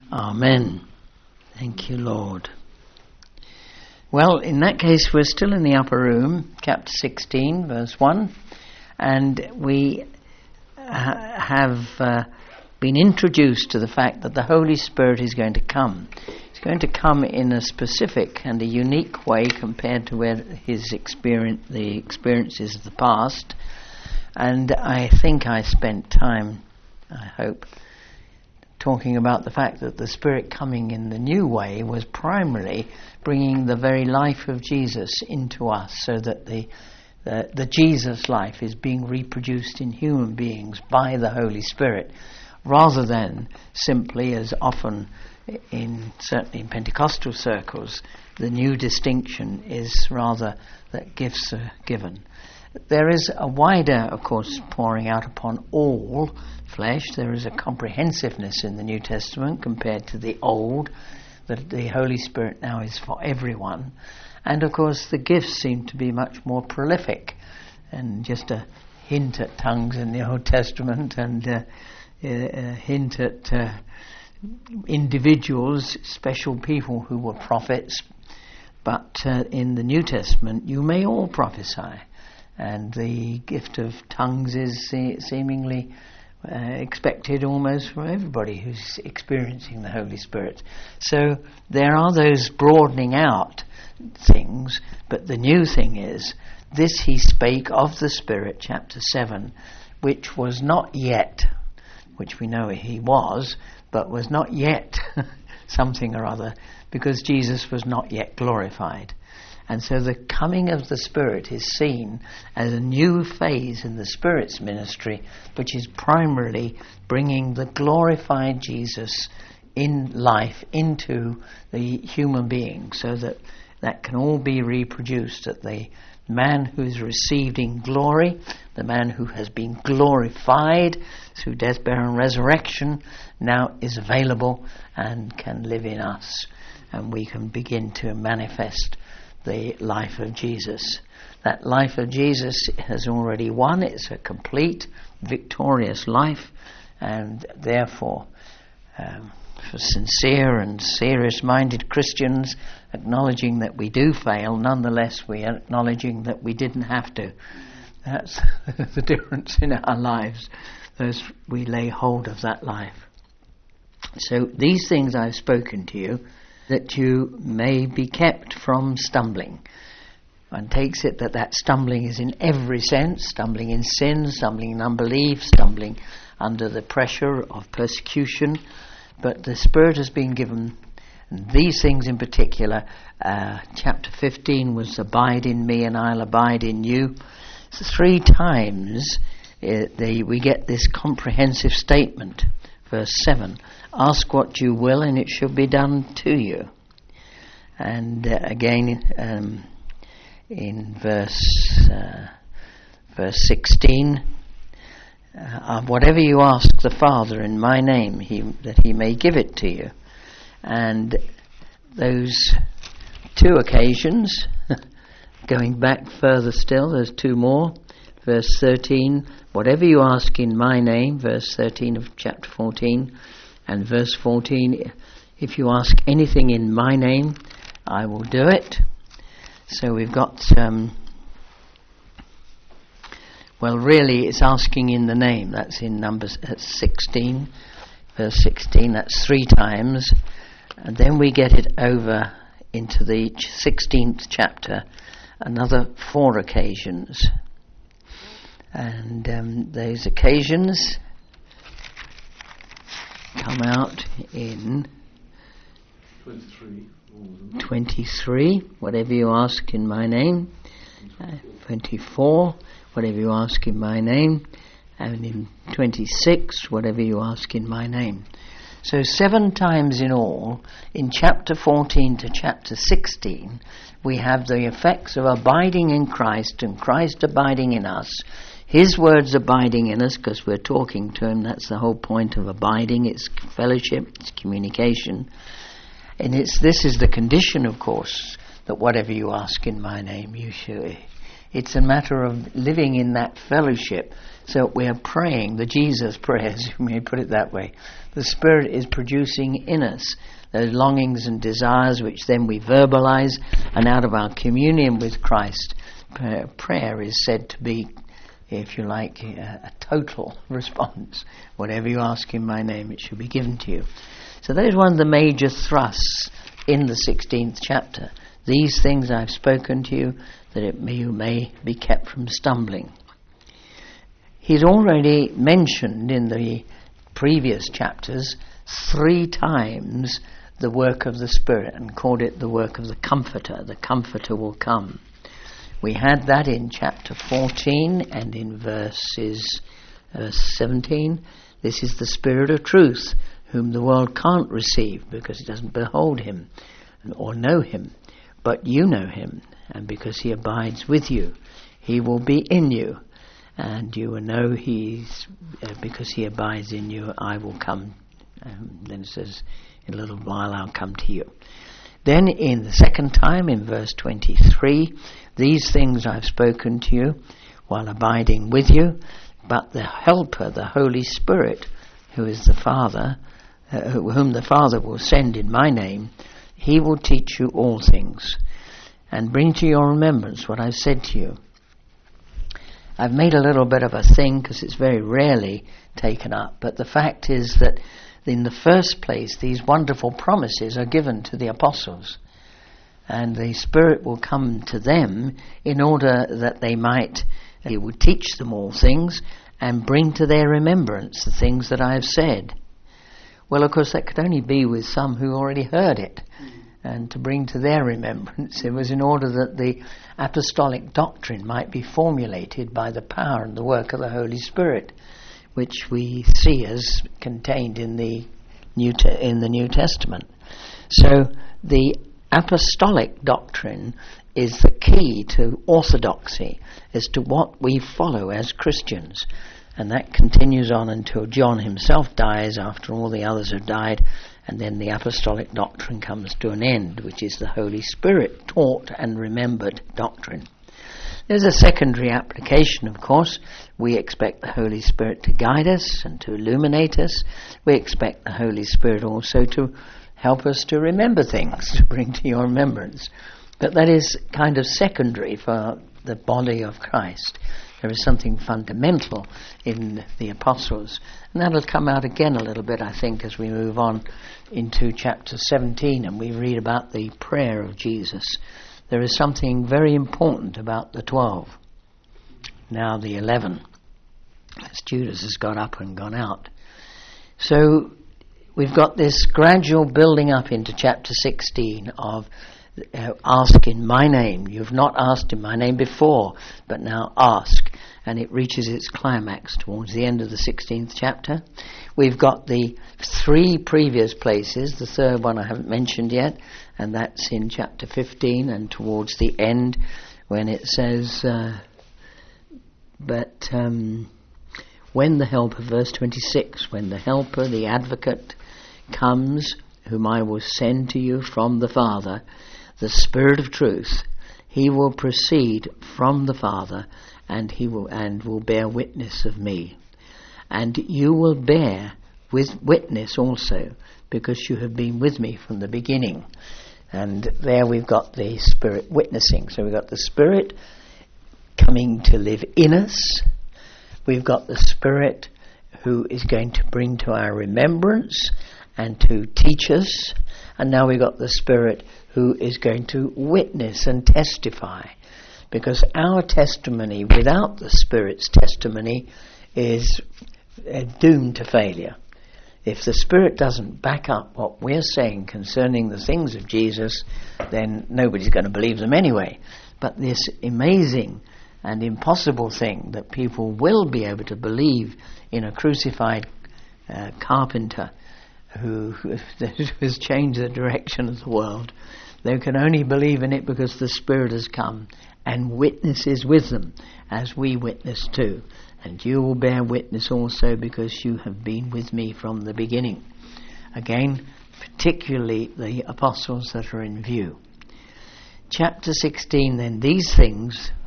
Amen. Thank you, Lord. Well, in that case, we're still in the upper room, chapter 16, verse 1, and we have been introduced to the fact that the Holy Spirit is going to come. He's going to come in a specific and a unique way compared to where the experiences of the past. And I think I spent time, I hope, talking about the fact that the Spirit coming in the new way was primarily bringing the very life of Jesus into us, so that the Jesus life is being reproduced in human beings by the Holy Spirit, rather than simply, as often certainly in Pentecostal circles, the new distinction is rather that gifts are given. There is a wider, of course, pouring out upon all flesh. There is a comprehensiveness in the New Testament compared to the Old, that the Holy Spirit now is for everyone. And of course the gifts seem to be much more prolific, and just a hint at tongues in the Old Testament, and a hint at individuals, special people who were prophets. But in the New Testament you may all prophesy, and the gift of tongues is seemingly expected almost for everybody who's experiencing the Holy Spirit. So there are those broadening out things, but the new thing is, this he spake of the Spirit, chapter 7, which was not yet, which we know he was, but was not yet something or other, because Jesus was not yet glorified. And so the coming of the Spirit is seen as a new phase in the Spirit's ministry, which is primarily bringing the glorified Jesus in life into the human being, so that that can all be reproduced, that the man who is receiving glory, the man who has been glorified through death, burial and resurrection, now is available and can live in us, and we can begin to manifest the life of Jesus. That life of Jesus has already won. It's a complete, victorious life, and therefore for sincere and serious-minded Christians, acknowledging that we do fail, nonetheless we are acknowledging that we didn't have to. That's the difference in our lives, as we lay hold of that life. So these things I've spoken to you, that you may be kept from stumbling. One takes it that stumbling is in every sense: stumbling in sin, stumbling in unbelief, stumbling under the pressure of persecution. But the Spirit has been given these things in particular. Chapter 15 was abide in me and I'll abide in you. So 3 times we get this comprehensive statement. Verse 7, ask what you will and it shall be done to you. And again in verse 16, whatever you ask the Father in my name, that he may give it to you. And those 2 occasions, going back further still, there's 2 more. Verse 13, whatever you ask in my name, verse 13 of chapter 14, and verse 14, if you ask anything in my name, I will do it. So we've got, really it's asking in the name. That's in Numbers 16, verse 16, that's 3 times. And then we get it over into the 16th chapter, another 4 occasions. And those occasions come out in 23, whatever you ask in my name. 24, whatever you ask in my name. And in 26, whatever you ask in my name. So 7 times in all, in chapter 14 to chapter 16, we have the effects of abiding in Christ and Christ abiding in us. His words abiding in us, because we're talking to him. That's the whole point of abiding. It's fellowship, it's communication. And this is the condition, of course, that whatever you ask in my name, you shall. It's a matter of living in that fellowship. So we are praying the Jesus prayers, you may put it that way. The Spirit is producing in us those longings and desires which then we verbalize, and out of our communion with Christ, prayer is said to be, if you like, a total response. Whatever you ask in my name, it shall be given to you. So that is one of the major thrusts in the 16th chapter. These things I've spoken to you, that you may be kept from stumbling. He's already mentioned in the previous chapters 3 times the work of the Spirit and called it the work of the Comforter. The Comforter will come. We had that in chapter 14 and in verse 17. This is the Spirit of truth, whom the world can't receive because it doesn't behold him or know him. But you know him, and because he abides with you, he will be in you. And you will know because he abides in you, I will come. Then it says, in a little while I'll come to you. Then in the second time, in verse 23, these things I've spoken to you while abiding with you, but the Helper, the Holy Spirit, who is the Father, whom the Father will send in my name, he will teach you all things and bring to your remembrance what I've said to you. I've made a little bit of a thing because it's very rarely taken up, but the fact is that in the first place these wonderful promises are given to the apostles, and the Spirit will come to them in order that he will teach them all things and bring to their remembrance the things that I have said. Well, of course, that could only be with some who already heard it. And to bring to their remembrance, it was in order that the apostolic doctrine might be formulated by the power and the work of the Holy Spirit, which we see as contained in the New Testament. So the apostolic doctrine is the key to orthodoxy, as to what we follow as Christians. And that continues on until John himself dies, after all the others have died, and then the apostolic doctrine comes to an end, which is the Holy Spirit taught and remembered doctrine. There's a secondary application, of course. We expect the Holy Spirit to guide us and to illuminate us. We expect the Holy Spirit also to help us to remember things, to bring to your remembrance. But that is kind of secondary for the body of Christ. There is something fundamental in the apostles. And that'll come out again a little bit, I think, as we move on into chapter 17 and we read about the prayer of Jesus. There is something very important about the 12. Now the 11, as Judas has got up and gone out. So we've got this gradual building up into chapter 16 of ask in my name. You've not asked in my name before, but now ask. And it reaches its climax towards the end of the 16th chapter. We've got the 3 previous places. The third one I haven't mentioned yet, and that's in chapter 15 and towards the end when it says, when the Helper, verse 26, when the Helper, the Advocate, comes, whom I will send to you from the Father, the Spirit of truth, he will proceed from the Father, and will bear witness of me. And you will bear witness also, because you have been with me from the beginning. And there we've got the Spirit witnessing. So we've got the Spirit coming to live in us. We've got the Spirit who is going to bring to our remembrance and to teach us. And now we've got the Spirit who is going to witness and testify. Because our testimony without the Spirit's testimony is doomed to failure. If the Spirit doesn't back up what we're saying concerning the things of Jesus, then nobody's going to believe them anyway. But this amazing and impossible thing that people will be able to believe in a crucified carpenter who has changed the direction of the world, they can only believe in it because the Spirit has come and witnesses with them, as we witness too. And you will bear witness also, because you have been with me from the beginning. Again, particularly the apostles that are in view. Chapter 16 then, these things,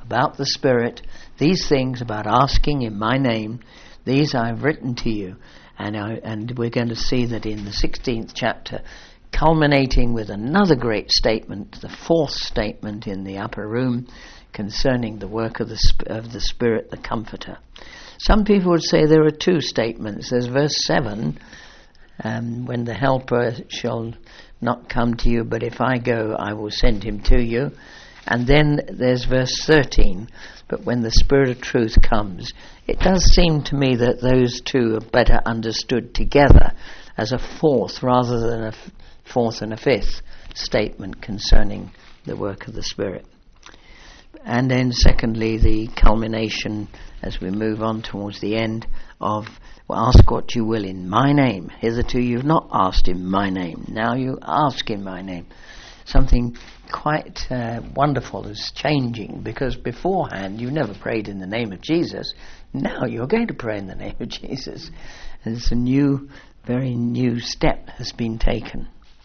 about the Spirit, these things about asking in my name, these I have written to you. And we're going to see that in the 16th chapter, culminating with another great statement, the fourth statement in the upper room, concerning the work of the Spirit, the Comforter. Some people would say there are two statements. There's verse 7, when the Helper shall not come to you, but if I go, I will send him to you. And then there's verse 13, but when the Spirit of truth comes. It does seem to me that those two are better understood together as a fourth rather than a fourth and a fifth statement concerning the work of the Spirit. And then secondly, the culmination as we move on towards the end of, well, ask what you will in my name. Hitherto you've not asked in my name. Now you ask in my name. Something quite wonderful is changing, because beforehand you never prayed in the name of Jesus. Now you're going to pray in the name of Jesus. And it's a new, very new step has been taken.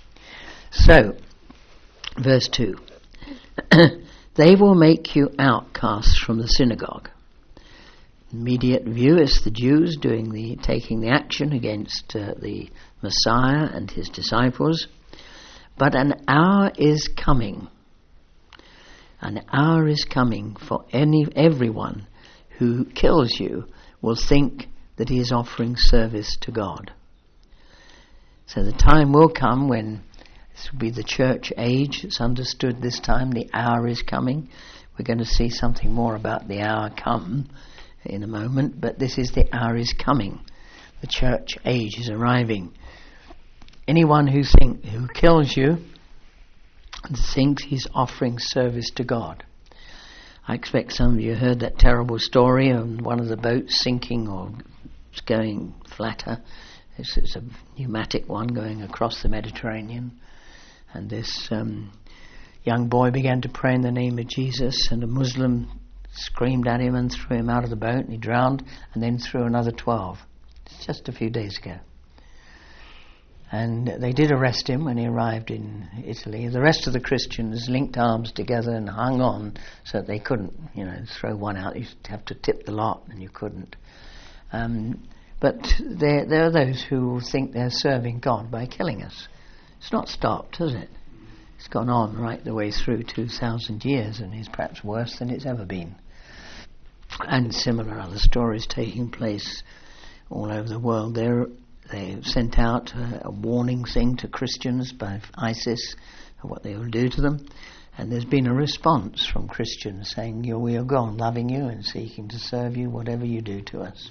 So, verse 2. They will make you outcasts from the synagogue. Immediate view is the Jews taking the action against the Messiah and his disciples. But an hour is coming. An hour is coming for everyone who kills you will think that he is offering service to God. So the time will come when this will be the church age. It's understood this time the hour is coming. We're going to see something more about the hour come in a moment, but this is the hour is coming. The church age is arriving. Anyone who kills you thinks he's offering service to God. I expect some of you heard that terrible story of one of the boats sinking or going flatter. It's a pneumatic one going across the Mediterranean. And this young boy began to pray in the name of Jesus, and a Muslim screamed at him and threw him out of the boat, and he drowned, and then threw another 12. It's just a few days ago. And they did arrest him when he arrived in Italy. The rest of the Christians linked arms together and hung on so that they couldn't, throw one out. You'd have to tip the lot, and you couldn't. But there are those who think they're serving God by killing us. It's not stopped, has it? It's gone on right the way through 2,000 years, and is perhaps worse than it's ever been. And similar other stories taking place all over the world. They sent out a warning thing to Christians by ISIS of what they will do to them. And there's been a response from Christians saying, we will go on loving you and seeking to serve you, whatever you do to us.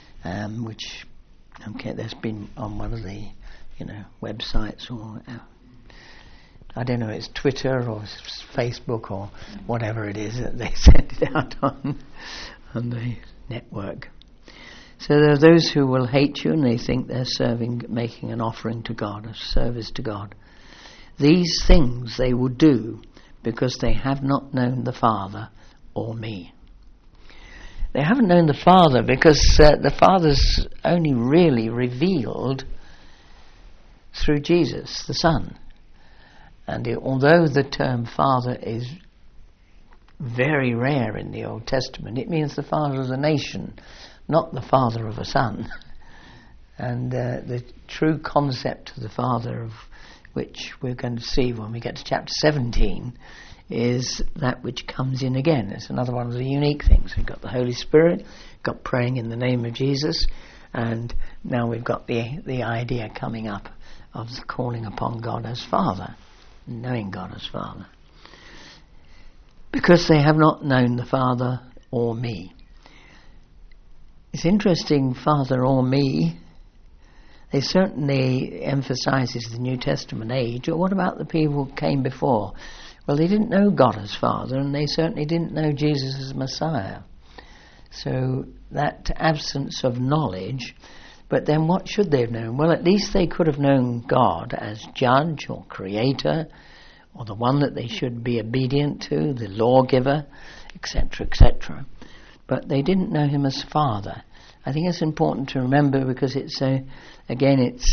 There's been on one of the, websites or, I don't know, it's Twitter or Facebook or whatever it is that they send it out on the network. So there are those who will hate you and they think they're making an offering to God, a service to God. These things they will do because they have not known the Father or me. They haven't known the Father because the Father's only really revealed through Jesus, the Son. And although the term Father is very rare in the Old Testament, it means the Father of the nation, not the father of a son. And the true concept of the Father, of which we're going to see when we get to chapter 17, is that which comes in again. It's another one of the unique things. We've got the Holy Spirit, got praying in the name of Jesus, and now we've got the idea coming up of calling upon God as Father, knowing God as Father. Because they have not known the Father or me. It's interesting, Father or me. They certainly emphasises the New Testament age. But what about the people who came before? Well, they didn't know God as Father, and they certainly didn't know Jesus as Messiah. So that absence of knowledge, but then what should they have known? Well, at least they could have known God as judge or creator, or the one that they should be obedient to, the lawgiver, etc., etc. But they didn't know him as Father. I think it's important to remember because it's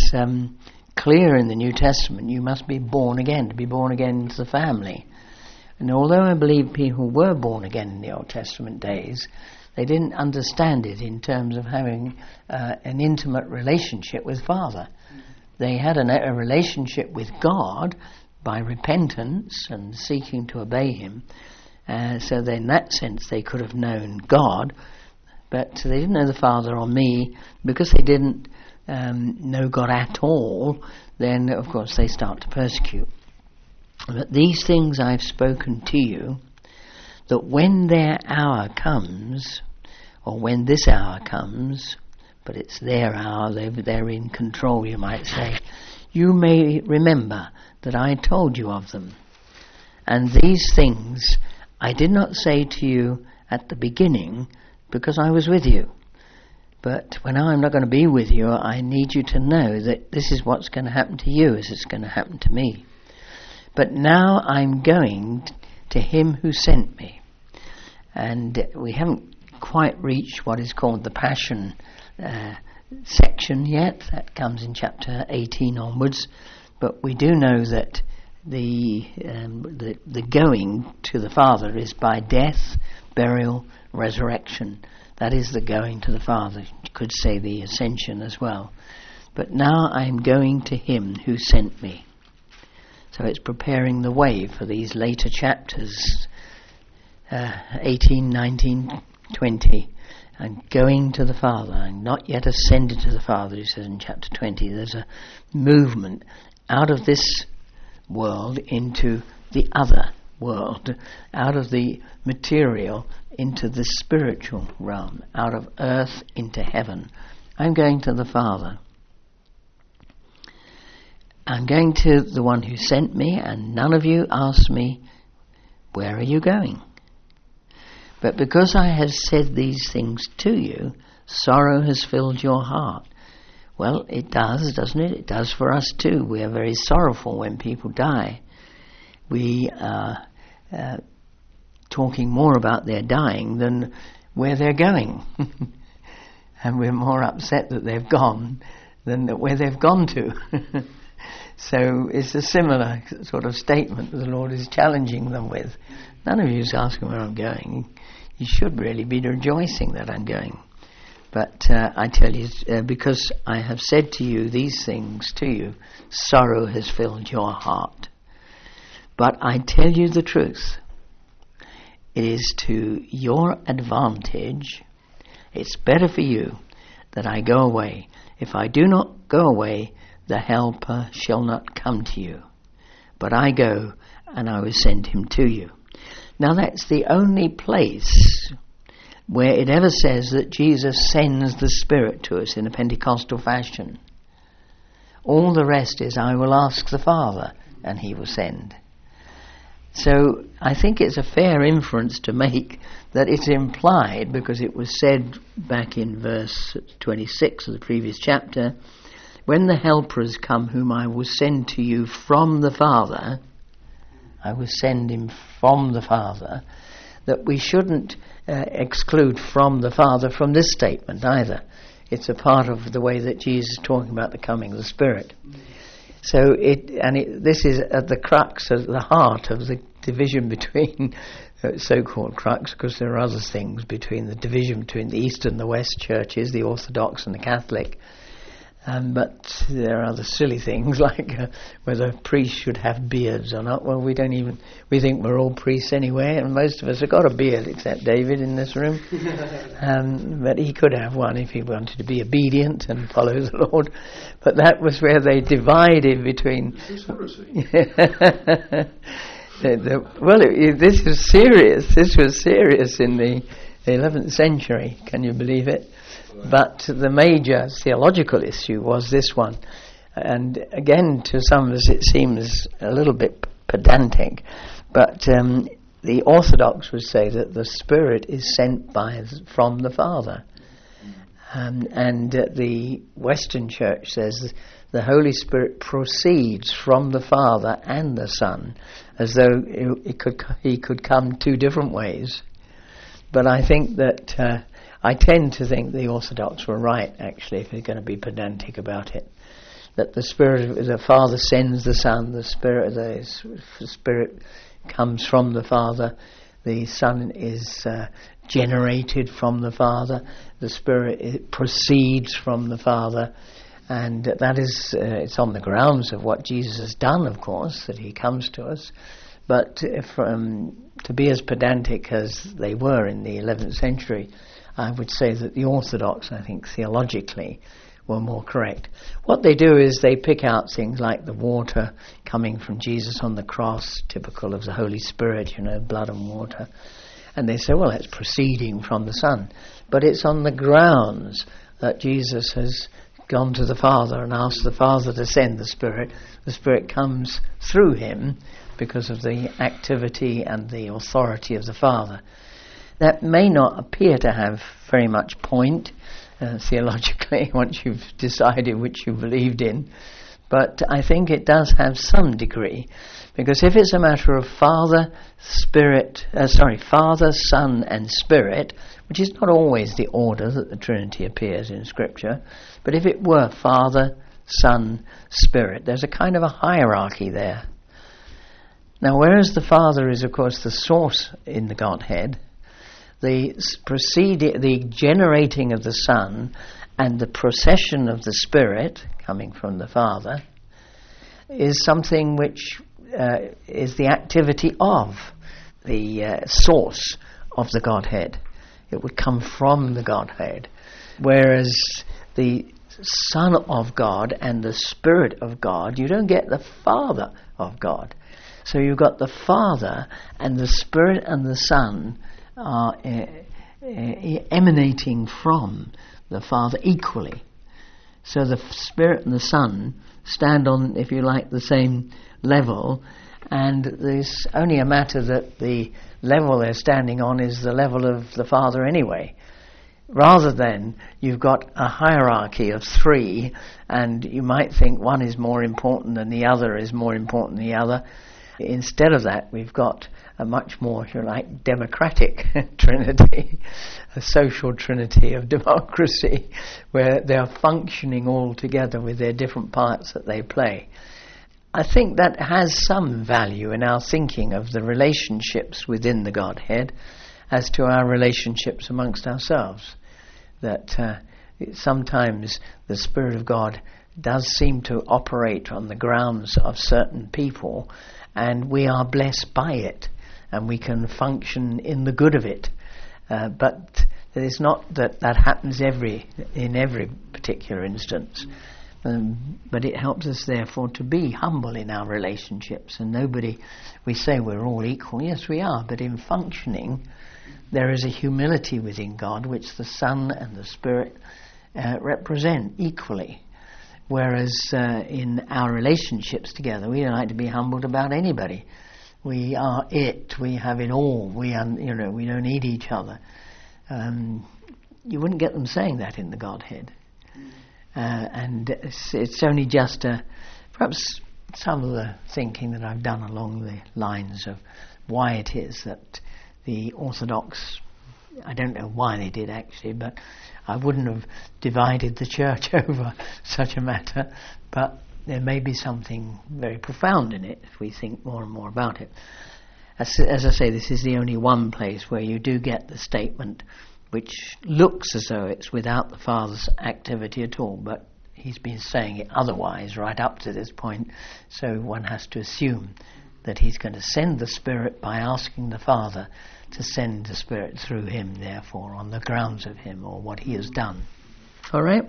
clear in the New Testament you must be born again. To be born again into the family And although I believe people were born again in the Old Testament days, they didn't understand it in terms of having an intimate relationship with Father. They had a relationship with God by repentance and seeking to obey Him. So then in that sense they could have known God, but they didn't know the Father or me. Because they didn't know God at all, then of course they start to persecute. But these things I've spoken to you, that when their hour comes, or when this hour comes, but it's their hour, they're in control, you might say, you may remember that I told you of them. And these things I did not say to you at the beginning, because I was with you. But when I'm not going to be with you, I need you to know that this is what's going to happen to you as it's going to happen to me. But now I'm going to Him who sent me. And we haven't quite reached what is called the Passion section yet. That comes in chapter 18 onwards. But we do know that the going to the Father is by death, burial, resurrection. That is the going to the Father. You could say the ascension as well. But now I'm going to Him who sent me. So it's preparing the way for these later chapters, 18, 19, 20. I'm going to the Father. I'm not yet ascended to the Father, he says in chapter 20. There's a movement out of this world into the other world, out of the material into the spiritual realm, out of earth into heaven. I'm going to the Father. I'm going to the one who sent me, and none of you asked me, where are you going? But because I have said these things to you, sorrow has filled your heart. Well, it does, doesn't it? It does for us too. We are very sorrowful when people die. We are talking more about their dying than where they're going. And we're more upset that they've gone than where they've gone to. So it's a similar sort of statement that the Lord is challenging them with. None of you is asking where I'm going. You should really be rejoicing that I'm going. But I tell you, because I have said to you these things to you, sorrow has filled your heart. But I tell you the truth. It is to your advantage. It's better for you that I go away. If I do not go away, the Helper shall not come to you. But I go, and I will send him to you. Now that's the only place where it ever says that Jesus sends the Spirit to us in a Pentecostal fashion. All the rest is, I will ask the Father, and he will send. So I think it's a fair inference to make that it's implied, because it was said back in verse 26 of the previous chapter, when the Helper has come, whom I will send to you from the Father, I will send him from the Father, that we shouldn't exclude from the Father from this statement either. It's a part of the way that Jesus is talking about the coming of the Spirit. So this is at the crux, at the heart of the division between so-called crux, because there are other things between the division between the East and the West churches, the Orthodox and the Catholic. But there are other silly things like whether priests should have beards or not. Well, we think we're all priests anyway, and most of us have got a beard except David in this room. But he could have one if he wanted to be obedient and follow the Lord. But that was where they divided between... This is serious. This was serious in the 11th century. Can you believe it? But the major theological issue was this one. And again, to some of us it seems a little bit pedantic, but the Orthodox would say that the Spirit is sent from the Father. And the Western Church says the Holy Spirit proceeds from the Father and the Son, as though he could come two different ways. But I think that... I tend to think the Orthodox were right, actually, if you're going to be pedantic about it. That the Father sends the Son, the Spirit comes from the Father, the Son is generated from the Father, the Spirit proceeds from the Father, and that is it's on the grounds of what Jesus has done, of course, that he comes to us. But to be as pedantic as they were in the 11th century, I would say that the Orthodox, I think, theologically, were more correct. What they do is they pick out things like the water coming from Jesus on the cross, typical of the Holy Spirit, blood and water. And they say, well, that's proceeding from the Son. But it's on the grounds that Jesus has gone to the Father and asked the Father to send the Spirit. The Spirit comes through him because of the activity and the authority of the Father. That may not appear to have very much point theologically once you've decided which you believed in, but I think it does have some degree, because if it's a matter of Father, Son and Spirit, which is not always the order that the Trinity appears in Scripture, but if it were Father, Son, Spirit, there's a kind of a hierarchy there. Now, whereas the Father is, of course, the source in the Godhead, the generating of the Son and the procession of the Spirit coming from the Father is something which is the activity of the source of the Godhead. It would come from the Godhead, whereas the Son of God and the Spirit of God, you don't get the Father of God. So you've got the Father and the Spirit and the Son are emanating from the Father equally. So the Spirit and the Son stand on, if you like, the same level, and there's only a matter that the level they're standing on is the level of the Father anyway. Rather than you've got a hierarchy of three, and you might think one is more important than the other is more important than the other. Instead of that, we've got a much more, if you like, democratic trinity, a social trinity of democracy, where they are functioning all together with their different parts that they play. I think that has some value in our thinking of the relationships within the Godhead as to our relationships amongst ourselves. That sometimes the Spirit of God does seem to operate on the grounds of certain people, and we are blessed by it, and we can function in the good of it. But it is not that happens in every particular instance. But it helps us, therefore, to be humble in our relationships. And we say we're all equal. Yes, we are. But in functioning, there is a humility within God which the Son and the Spirit represent equally. Whereas in our relationships together, we don't like to be humbled about anybody. We are it. We have it all. We don't need each other. You wouldn't get them saying that in the Godhead. And it's only just perhaps some of the thinking that I've done along the lines of why it is that the Orthodox, I don't know why they did actually, but I wouldn't have divided the church over such a matter, but there may be something very profound in it if we think more and more about it. As I say, this is the only one place where you do get the statement which looks as though it's without the Father's activity at all, but he's been saying it otherwise right up to this point, so one has to assume that he's going to send the Spirit by asking the Father to send the Spirit through him, therefore, on the grounds of him or what he has done. All right?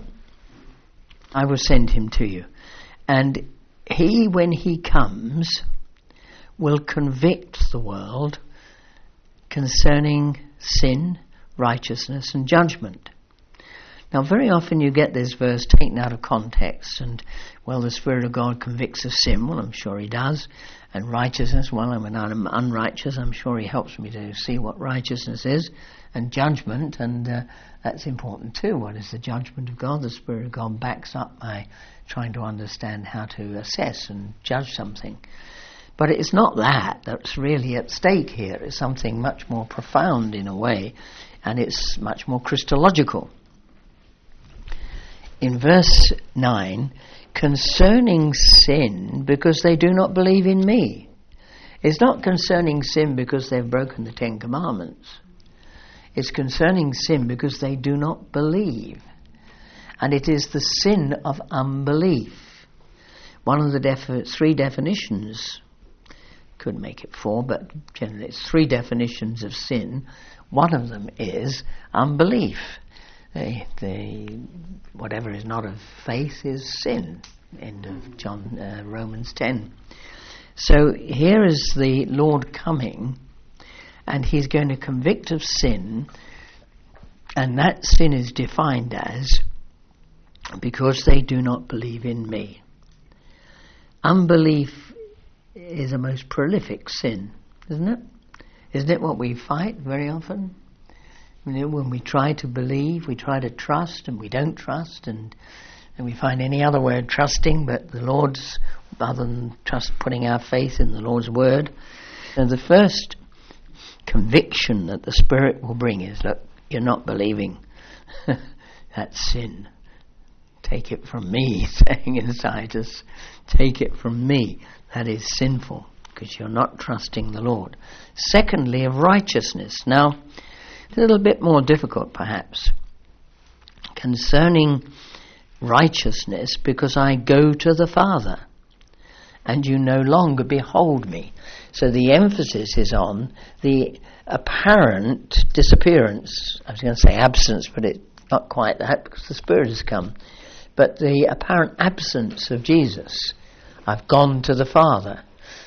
I will send him to you. And he, when he comes, will convict the world concerning sin, righteousness and judgment. Now, very often you get this verse taken out of context, and, well, the Spirit of God convicts of sin. Well, I'm sure he does. And righteousness, well, when I'm unrighteous, I'm sure he helps me to see what righteousness is. And judgment, and that's important too. What is the judgment of God? The Spirit of God backs up by trying to understand how to assess and judge something. But it's not that's really at stake here. It's something much more profound in a way, and it's much more Christological. In verse 9, concerning sin, because they do not believe in me. It's not concerning sin because they've broken the Ten Commandments. It's concerning sin because they do not believe. And it is the sin of unbelief. One of the three definitions, could make it four, but generally it's three definitions of sin. One of them is unbelief. Whatever is not of faith is sin. End of Romans 10. So here is the Lord coming, and he's going to convict of sin, and that sin is defined as because they do not believe in me. Unbelief is a most prolific sin, isn't it? Isn't it what we fight very often? When we try to believe, we try to trust, and we don't trust, and we find any other way of trusting but the Lord's, other than putting our faith in the Lord's word. And the first conviction that the Spirit will bring is, look, you're not believing. That's sin. Take it from me, saying inside us, take it from me. That is sinful, because you're not trusting the Lord. Secondly, of righteousness. Now, a little bit more difficult perhaps. Concerning righteousness, because I go to the Father, and you no longer behold me. So the emphasis is on the apparent disappearance. I was going to say absence, but it's not quite that, because the Spirit has come. But the apparent absence of Jesus. I've gone to the Father.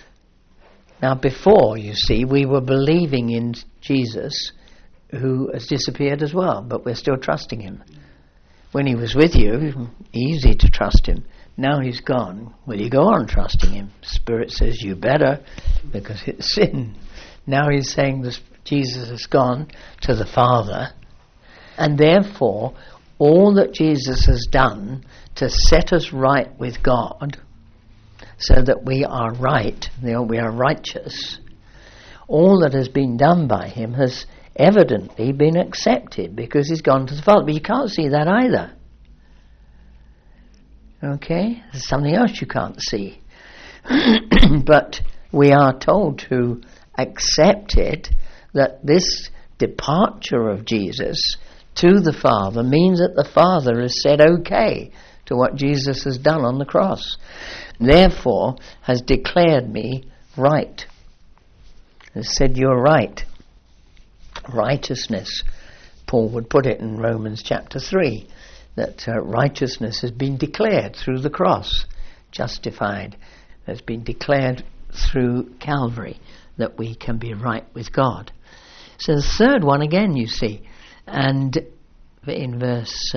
Now before, you see, we were believing in Jesus, who has disappeared as well, but we're still trusting him. When he was with you, easy to trust him. Now he's gone. Will you go on trusting him? Spirit says you better, because it's sin. Now he's saying this, Jesus has gone to the Father, and therefore all that Jesus has done to set us right with God, so that we are right, we are righteous, all that has been done by him has evidently been accepted, because he's gone to the Father. But you can't see that either. Okay? There's something else you can't see. But we are told to accept it, that this departure of Jesus to the Father means that the Father has said okay to what Jesus has done on the cross. Therefore has declared me right. Has said you're right. Righteousness, Paul would put it in Romans chapter 3, that righteousness has been declared through the cross, justified, has been declared through Calvary, that we can be right with God. So the third one again, you see, and in verse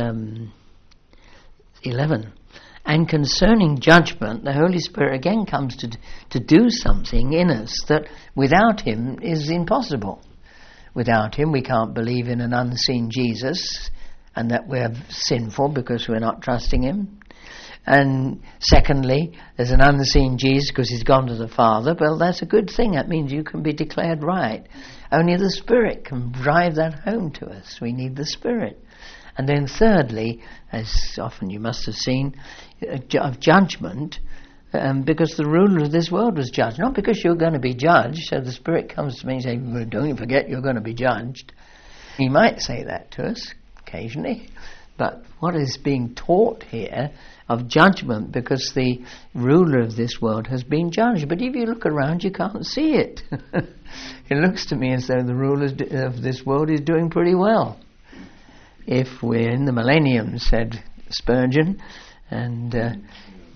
11, and concerning judgment, the Holy Spirit again comes to do something in us that without him is impossible. Without him we can't believe in an unseen Jesus, and that we're sinful because we're not trusting him. And secondly, there's an unseen Jesus because he's gone to the Father. Well, that's a good thing. That means you can be declared right. Only the Spirit can drive that home to us. We need the Spirit. And then thirdly, as often you must have seen, of judgment, because the ruler of this world was judged. Not because you're going to be judged. So the Spirit comes to me and says, well, don't forget you're going to be judged. He might say that to us occasionally. But what is being taught here of judgment, because the ruler of this world has been judged. But if you look around, you can't see it. It looks to me as though the ruler of this world is doing pretty well. If we're in the millennium, said Spurgeon, and, then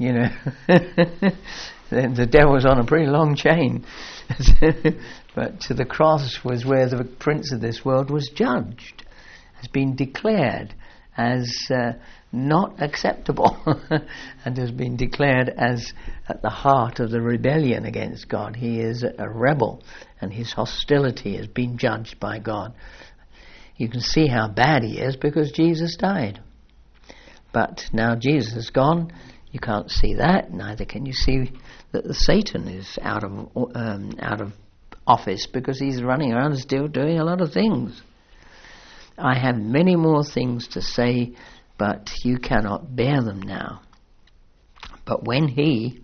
the devil's on a pretty long chain. But to the cross was where the prince of this world was judged, has been declared as not acceptable, and has been declared as at the heart of the rebellion against God. He is a rebel, and his hostility has been judged by God. You can see how bad he is because Jesus died. But now Jesus is gone, you can't see that. Neither can you see that the Satan is out of office, because he's running around still doing a lot of things. I have many more things to say, but you cannot bear them now. But when he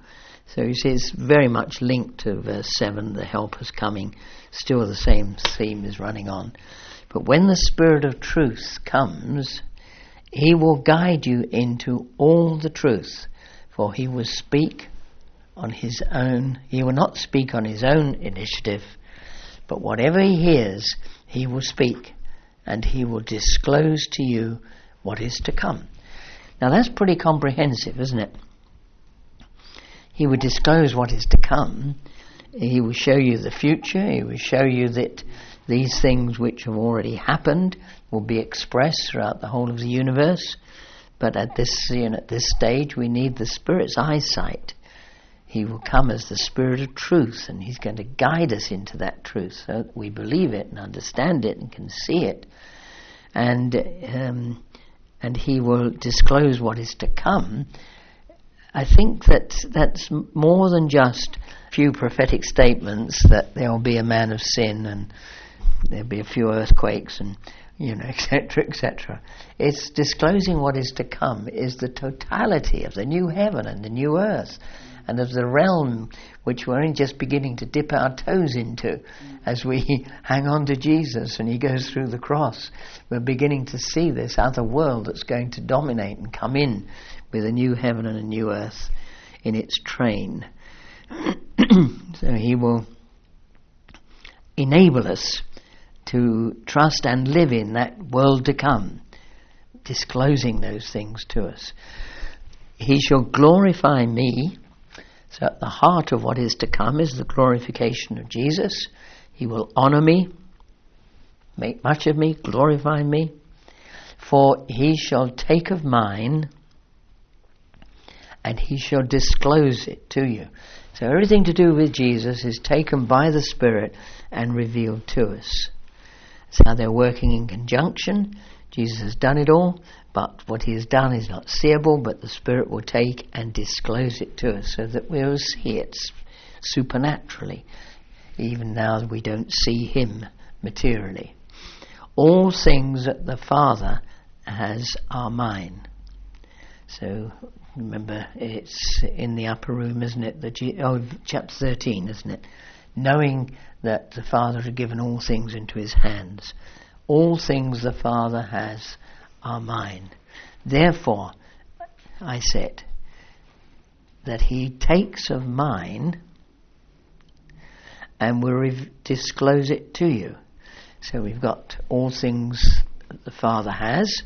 So you see, it's very much linked to verse 7, the helper's coming. Still the same theme is running on. But when the Spirit of truth comes, he will guide you into all the truth, for he will speak on his own. He will not speak on his own initiative, but whatever he hears, he will speak, and he will disclose to you what is to come. Now that's pretty comprehensive, isn't it? He will disclose what is to come. He will show you the future. He will show you that these things which have already happened will be expressed throughout the whole of the universe. But at this stage, we need the Spirit's eyesight. He will come as the Spirit of truth, and he's going to guide us into that truth so that we believe it and understand it and can see it. And he will disclose what is to come. I think that's more than just a few prophetic statements that there will be a man of sin and there'll be a few earthquakes and, etc., etc. It's disclosing what is to come, is the totality of the new heaven and the new earth, and of the realm which we're only just beginning to dip our toes into as we hang on to Jesus and he goes through the cross. We're beginning to see this other world that's going to dominate and come in with a new heaven and a new earth in its train. So he will enable us to trust and live in that world to come, disclosing those things to us. He shall glorify me. So at the heart of what is to come is the glorification of Jesus. He will honour me, make much of me, glorify me. For he shall take of mine and he shall disclose it to you. So everything to do with Jesus is taken by the Spirit and revealed to us. That's how they're working in conjunction. Jesus has done it all, but what he has done is not seeable, but the Spirit will take and disclose it to us so that we'll see it supernaturally, even now we don't see him materially. All things that the Father has are mine. So remember, it's in the upper room, isn't it? Chapter 13, isn't it? Knowing that the Father had given all things into his hands. All things the Father has are mine. Therefore, I said that he takes of mine and will disclose it to you. So we've got all things that the Father has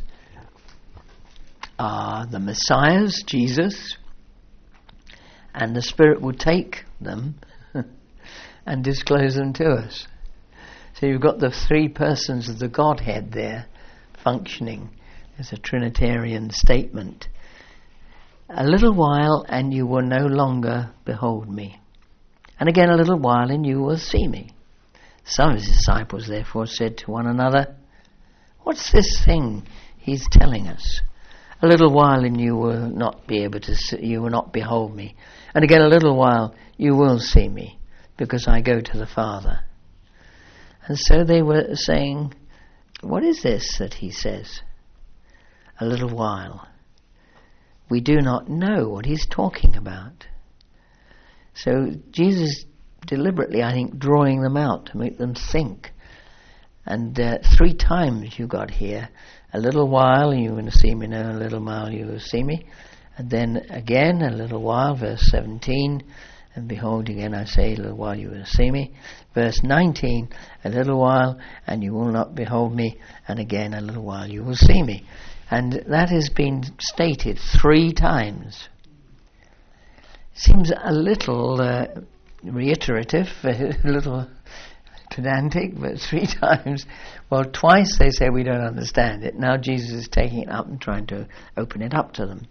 are the Messiahs, Jesus, and the Spirit will take them and disclose them to us. So you've got the three persons of the Godhead there functioning as a Trinitarian statement. A little while and you will no longer behold me. And again a little while and you will see me. Some of his disciples therefore said to one another, what's this thing he's telling us? A little while and you will not be able to see, you will not behold me. And again a little while you will see me, because I go to the Father. And so they were saying, what is this that he says? A little while. We do not know what he's talking about. So Jesus deliberately, I think, drawing them out to make them think. And 3 times you got here, a little while you will see me, no, a little while you will see me. And then again, a little while, verse 17, and behold, again I say, a little while you will see me. Verse 19, a little while, and you will not behold me, and again a little while you will see me. And that has been stated 3 times. Seems a little reiterative, a little pedantic, but 3 times. Well, twice they say we don't understand it. Now Jesus is taking it up and trying to open it up to them.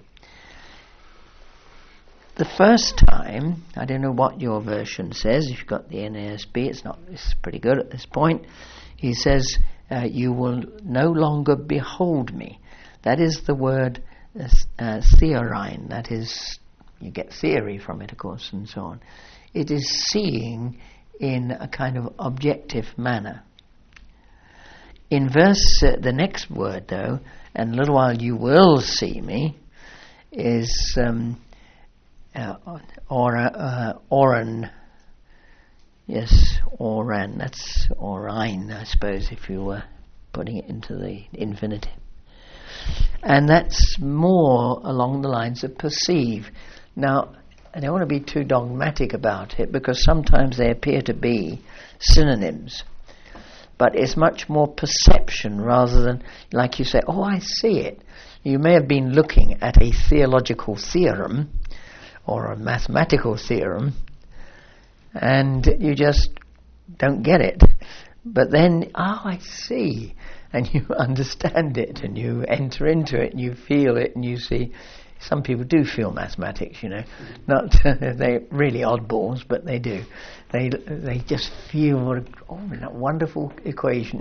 The first time, I don't know what your version says. If you've got the NASB, it's pretty good at this point. He says, you will no longer behold me. That is the word theorein. That is, you get theory from it, of course, and so on. It is seeing in a kind of objective manner. In verse, the next word though, and a little while you will see me, is Oran. Yes, Oran. That's Orine, I suppose, if you were putting it into the infinitive. And that's more along the lines of perceive. Now, I don't want to be too dogmatic about it, because sometimes they appear to be synonyms. But it's much more perception rather than, like you say, oh, I see it. You may have been looking at a theological theorem or a mathematical theorem, and you just don't get it. But then, I see, and you understand it, and you enter into it, and you feel it, and you see. Some people do feel mathematics, Not they're really oddballs, but they do. They just feel that wonderful equation,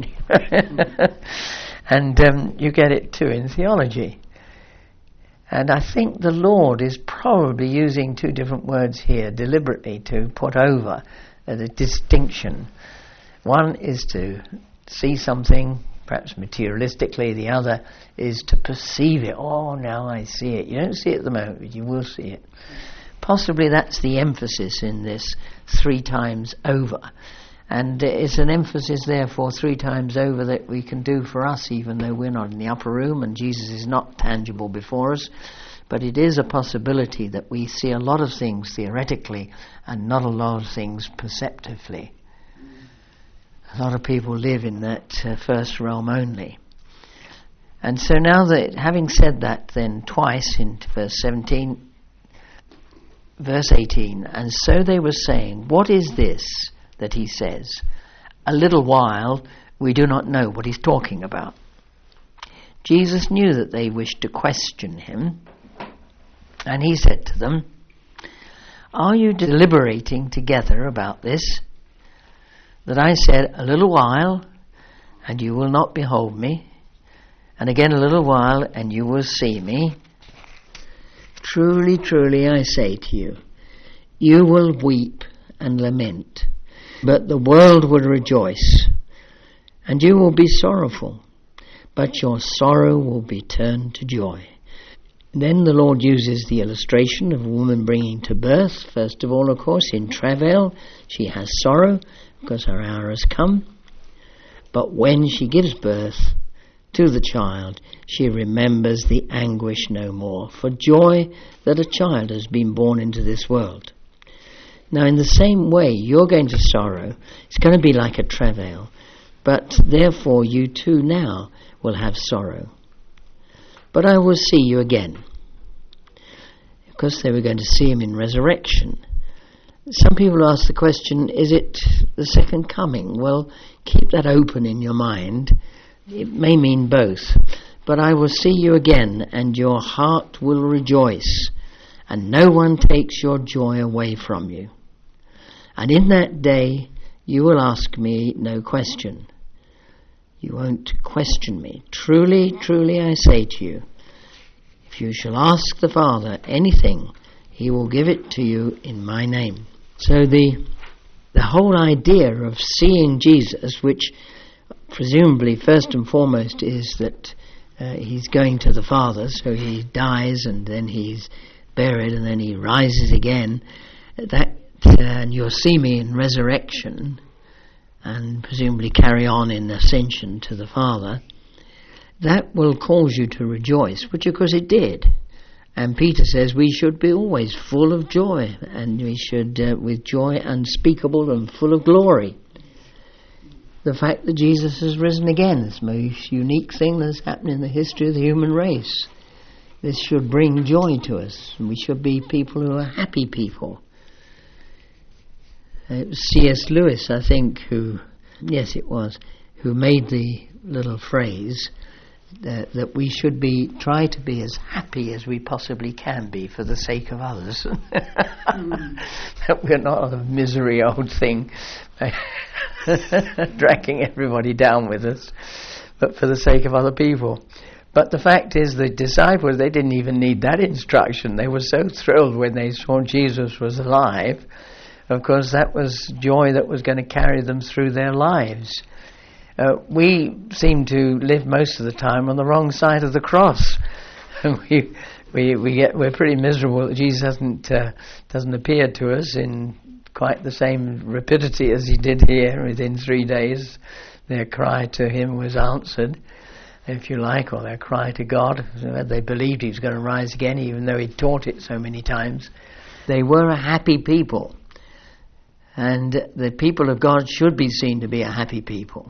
and you get it too in theology. And I think the Lord is probably using two different words here deliberately to put over the distinction. One is to see something, perhaps materialistically. The other is to perceive it. Oh, now I see it. You don't see it at the moment, but you will see it. Possibly that's the emphasis in this 3 times over. And it's an emphasis, therefore, 3 times over that we can do for us, even though we're not in the upper room and Jesus is not tangible before us. But it is a possibility that we see a lot of things theoretically and not a lot of things perceptively. A lot of people live in that first realm only. And so now that, having said that then twice in verse 17, verse 18, and so they were saying, what is this that he says? A little while, we do not know what he's talking about. Jesus knew that they wished to question him, and he said to them, are you deliberating together about this? That I said, a little while, and you will not behold me, and again a little while, and you will see me. Truly, truly, I say to you, you will weep and lament, but the world will rejoice, and you will be sorrowful, but your sorrow will be turned to joy. Then the Lord uses the illustration of a woman bringing to birth. First of all, of course, in travail, she has sorrow, because her hour has come. But when she gives birth to the child, she remembers the anguish no more, for joy that a child has been born into this world. Now, in the same way, you're going to sorrow. It's going to be like a travail. But therefore, you too now will have sorrow. But I will see you again. Of course, they were going to see him in resurrection. Some people ask the question, is it the second coming? Well, keep that open in your mind. It may mean both. But I will see you again, and your heart will rejoice, and no one takes your joy away from you. And in that day you will ask me no question. You won't question me. Truly, truly, I say to you, if you shall ask the Father anything, he will give it to you in my name. So the whole idea of seeing Jesus, which presumably first and foremost is that he's going to the Father, so he dies and then he's buried and then he rises again, and you'll see me in resurrection and presumably carry on in ascension to the Father, that will cause you to rejoice, which of course it did. And Peter says we should be always full of joy, and we should, with joy unspeakable and full of glory. The fact that Jesus has risen again is the most unique thing that's happened in the history of the human race. This should bring joy to us, and we should be people who are happy people. It was C.S. Lewis, I think, who made the little phrase that we should try to be as happy as we possibly can be for the sake of others. That we're not a misery old thing dragging everybody down with us, but for the sake of other people. But the fact is, the disciples, they didn't even need that instruction. They were so thrilled when they saw Jesus was alive. Of course, that was joy that was going to carry them through their lives. We seem to live most of the time on the wrong side of the cross. we we're pretty miserable that Jesus doesn't appear to us in quite the same rapidity as he did here. Within 3 days, their cry to him was answered, if you like, or their cry to God. They believed he was going to rise again, even though he'd taught it so many times. They were a happy people, and the people of God should be seen to be a happy people,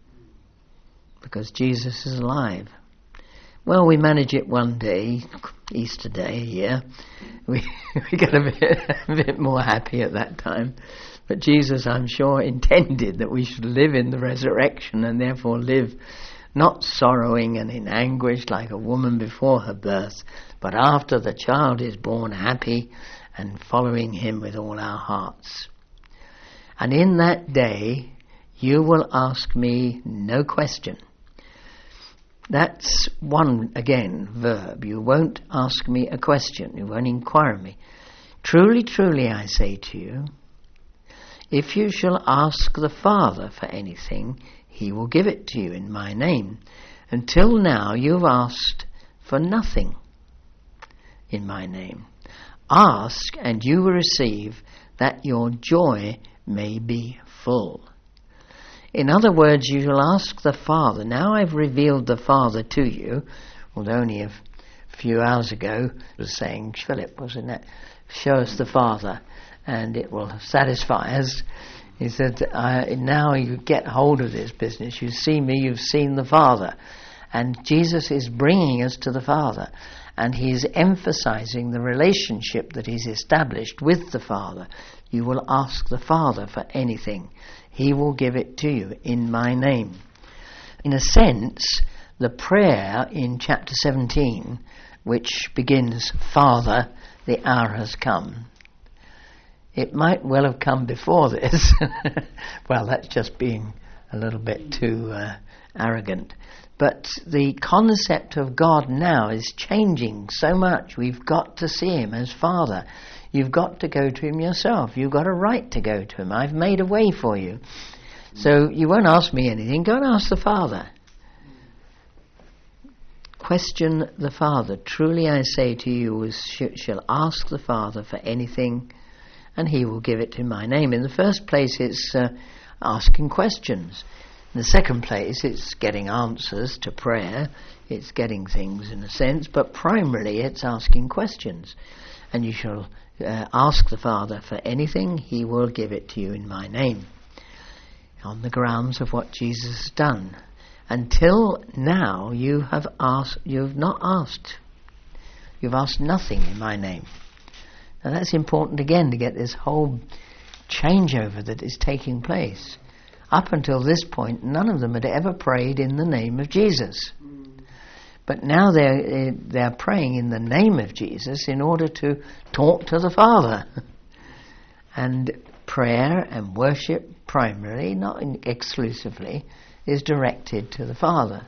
because Jesus is alive. Well, we manage it one day, Easter Day, yeah. We get a bit more happy at that time. But Jesus, I'm sure, intended that we should live in the resurrection, and therefore live not sorrowing and in anguish like a woman before her birth, but after the child is born, happy and following him with all our hearts. And in that day, you will ask me no question. That's one, again, verb. You won't ask me a question. You won't inquire me. Truly, truly, I say to you, if you shall ask the Father for anything, he will give it to you in my name. Until now, you've asked for nothing in my name. Ask, and you will receive, that your joy may be full. In other words, you shall ask the Father. Now I've revealed the Father to you, although only a few hours ago I was saying, Philip, wasn't it? Show us the Father, and it will satisfy us. He said, now you get hold of this business. You see me, you've seen the Father. And Jesus is bringing us to the Father. And he's emphasizing the relationship that he's established with the Father. You will ask the Father for anything. He will give it to you in my name. In a sense, the prayer in chapter 17, which begins, Father, the hour has come. It might well have come before this. Well, that's just being a little bit too arrogant. But the concept of God now is changing so much. We've got to see him as Father. You've got to go to him yourself. You've got a right to go to him. I've made a way for you. So you won't ask me anything. Go and ask the Father. Question the Father. Truly I say to you, shall ask the Father for anything, and he will give it in my name. In the first place, it's asking questions. In the second place, it's getting answers to prayer. It's getting things in a sense, but primarily it's asking questions. And you shall ask the Father for anything, he will give it to you in my name. On the grounds of what Jesus has done. Until now, you have not asked. You've asked nothing in my name. Now that's important again to get this whole changeover that is taking place. Up until this point, none of them had ever prayed in the name of Jesus. But now they're praying in the name of Jesus in order to talk to the Father. And prayer and worship primarily, not exclusively, is directed to the Father.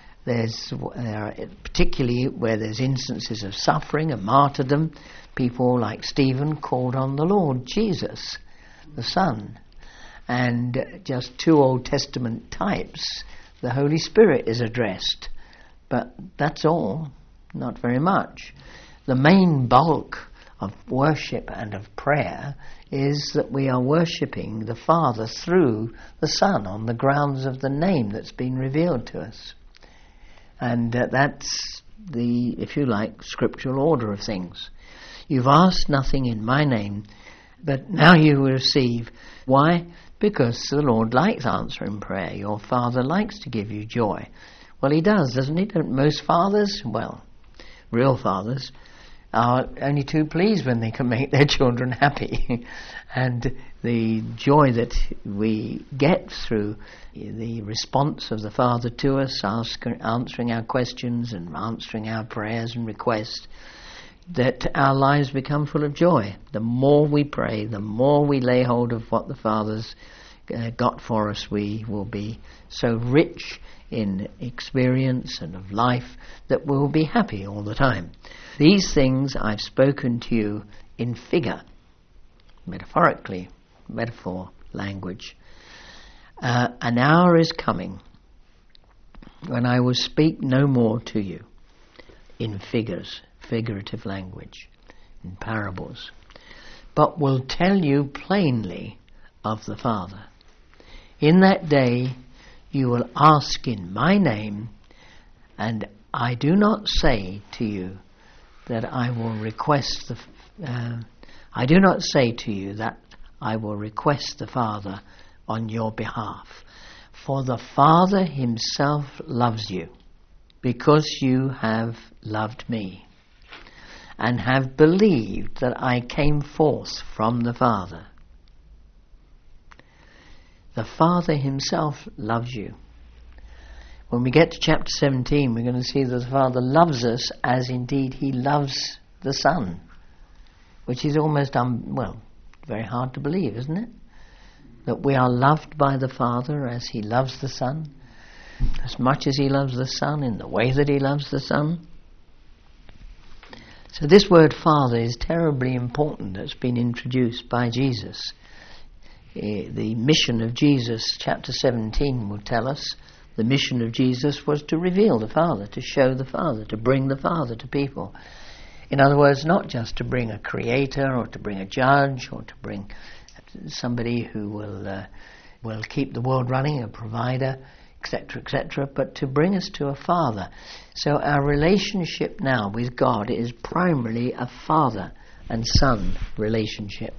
Particularly where there's instances of suffering and martyrdom, people like Stephen called on the Lord Jesus, the Son. And just 2 Old Testament types, the Holy Spirit is addressed. But that's all, not very much. The main bulk of worship and of prayer is that we are worshipping the Father through the Son on the grounds of the name that's been revealed to us. And that's the, if you like, scriptural order of things. You've asked nothing in my name, but now you will receive. Why? Because the Lord likes answering prayer. Your Father likes to give you joy. Well, he does, doesn't he? Don't most fathers, well, real fathers, are only too pleased when they can make their children happy. And the joy that we get through the response of the Father to us, answering our questions and answering our prayers and requests, that our lives become full of joy. The more we pray, the more we lay hold of what the Father's got for us, we will be so rich in experience and of life that we'll be happy all the time. These things I've spoken to you in figure, metaphorically, metaphor language. An hour is coming when I will speak no more to you in figures. figurative language, in parables, but will tell you plainly of the Father. In that day you will ask in my name, and I do not say to you that I will request I do not say to you that I will request the Father on your behalf, for the Father himself loves you, because you have loved me, and have believed that I came forth from the Father. The Father himself loves you. When we get to chapter 17, we're going to see that the Father loves us as indeed he loves the Son, which is almost, very hard to believe, isn't it? That we are loved by the Father as he loves the Son, as much as he loves the Son, in the way that he loves the Son. So this word Father is terribly important. That's been introduced by Jesus. The mission of Jesus, chapter 17 will tell us, the mission of Jesus was to reveal the Father, to show the Father, to bring the Father to people. In other words, not just to bring a creator or to bring a judge or to bring somebody who will keep the world running, a provider, etc., but to bring us to a Father. So our relationship now with God is primarily a Father and Son relationship.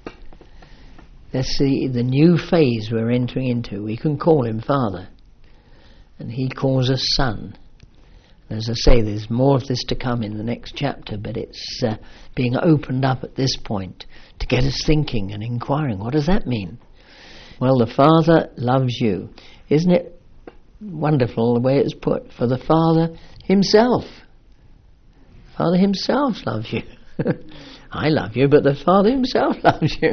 That's the new phase we're entering into. We can call him Father, and he calls us Son. As I say, there's more of this to come in the next chapter, but it's being opened up at this point to get us thinking and inquiring. What does that mean? Well, the Father loves you. Isn't it wonderful the way it's put? For the Father himself. Father himself loves you. I love you, but the Father himself loves you.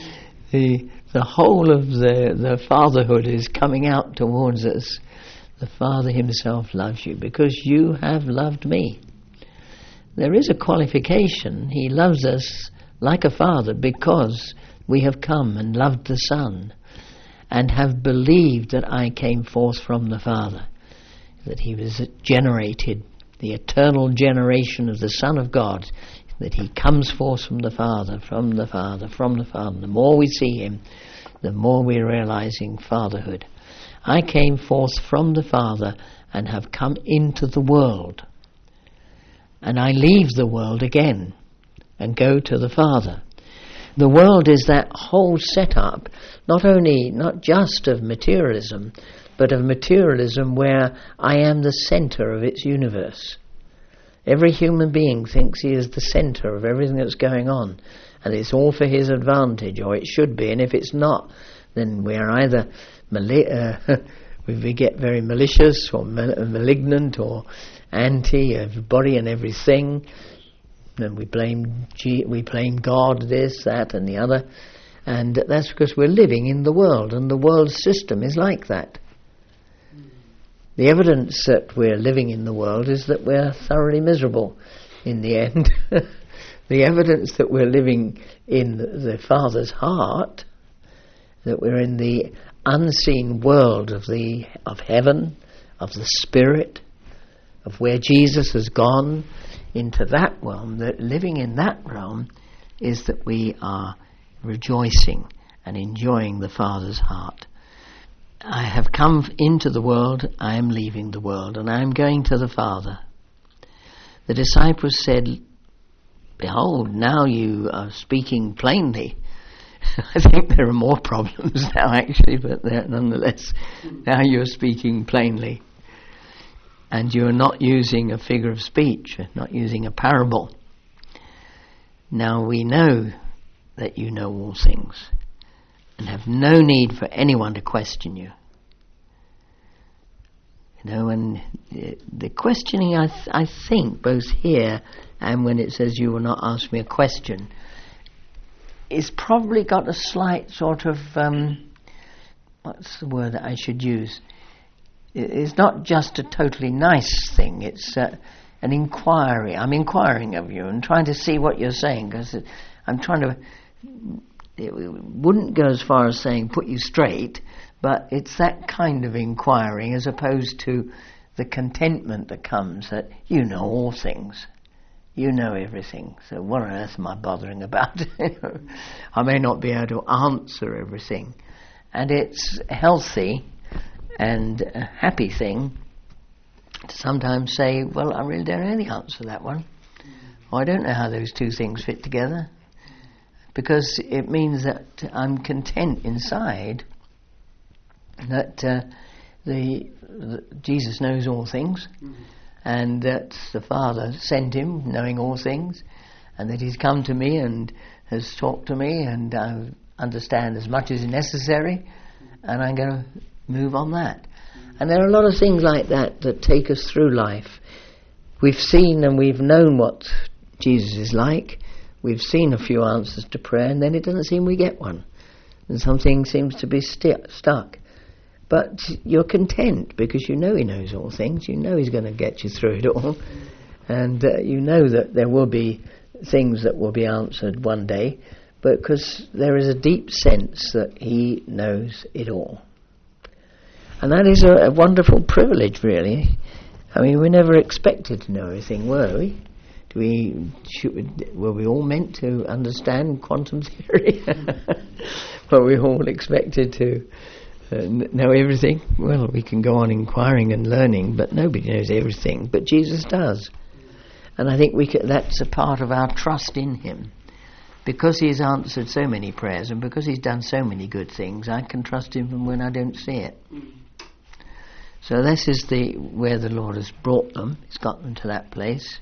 The whole of the fatherhood is coming out towards us. The Father himself loves you because you have loved me. There is a qualification. He loves us like a father because we have come and loved the Son and have believed that I came forth from the Father, that he was generated, the eternal generation of the Son of God, that he comes forth from the Father, from the Father, from the Father. The more we see him, the more we're realizing fatherhood. I came forth from the Father and have come into the world. And I leave the world again and go to the Father. The world is that whole setup, not just of materialism, but of materialism where I am the center of its universe. Every human being thinks he is the center of everything that's going on, and it's all for his advantage, or it should be, and if it's not, then we're either we get very malicious or malignant or anti everybody and everything, and we blame God, this, that and the other, and that's because we're living in the world, and the world system is like that. The evidence that we're living in the world is that we're thoroughly miserable in the end. The evidence that we're living in the Father's heart, that we're in the unseen world of heaven, of the Spirit, of where Jesus has gone into that realm, that living in that realm is that we are rejoicing and enjoying the Father's heart. I have come into the world, I am leaving the world, and I am going to the Father. The disciples said, "Behold, now you are speaking plainly." I think there are more problems now, actually, but nonetheless, now you're speaking plainly. And you're not using a figure of speech, not using a parable. Now we know that you know all things and have no need for anyone to question you. You know, and the questioning, I think, both here and when it says you will not ask me a question, it's probably got a slight sort of, what's the word that I should use? It's not just a totally nice thing, it's an inquiry. I'm inquiring of you and trying to see what you're saying, because I'm trying to, it wouldn't go as far as saying put you straight, but it's that kind of inquiring as opposed to the contentment that comes that you know all things. You know everything, so what on earth am I bothering about? I may not be able to answer everything. And it's healthy and a happy thing to sometimes say, well, I really don't know the answer to that one. Or I don't know how those two things fit together. Because it means that I'm content inside that Jesus knows all things, and that the Father sent him knowing all things, and that he's come to me and has talked to me, and I understand as much as is necessary, and I'm going to move on that. And there are a lot of things like that that take us through life. We've seen and we've known what Jesus is like. We've seen a few answers to prayer, and then it doesn't seem we get one. And something seems to be stuck. But you're content because you know he knows all things. You know he's going to get you through it all. And you know that there will be things that will be answered one day, because there is a deep sense that he knows it all. And that is a wonderful privilege, really. I mean, we never expected to know everything, were we? Were we all meant to understand quantum theory? Were we all expected to know everything? Well, we can go on inquiring and learning, but nobody knows everything. But Jesus does. And I think that's a part of our trust in him. Because he's answered so many prayers and because he's done so many good things, I can trust him from when I don't see it. So this is where the Lord has brought them. He's got them to that place.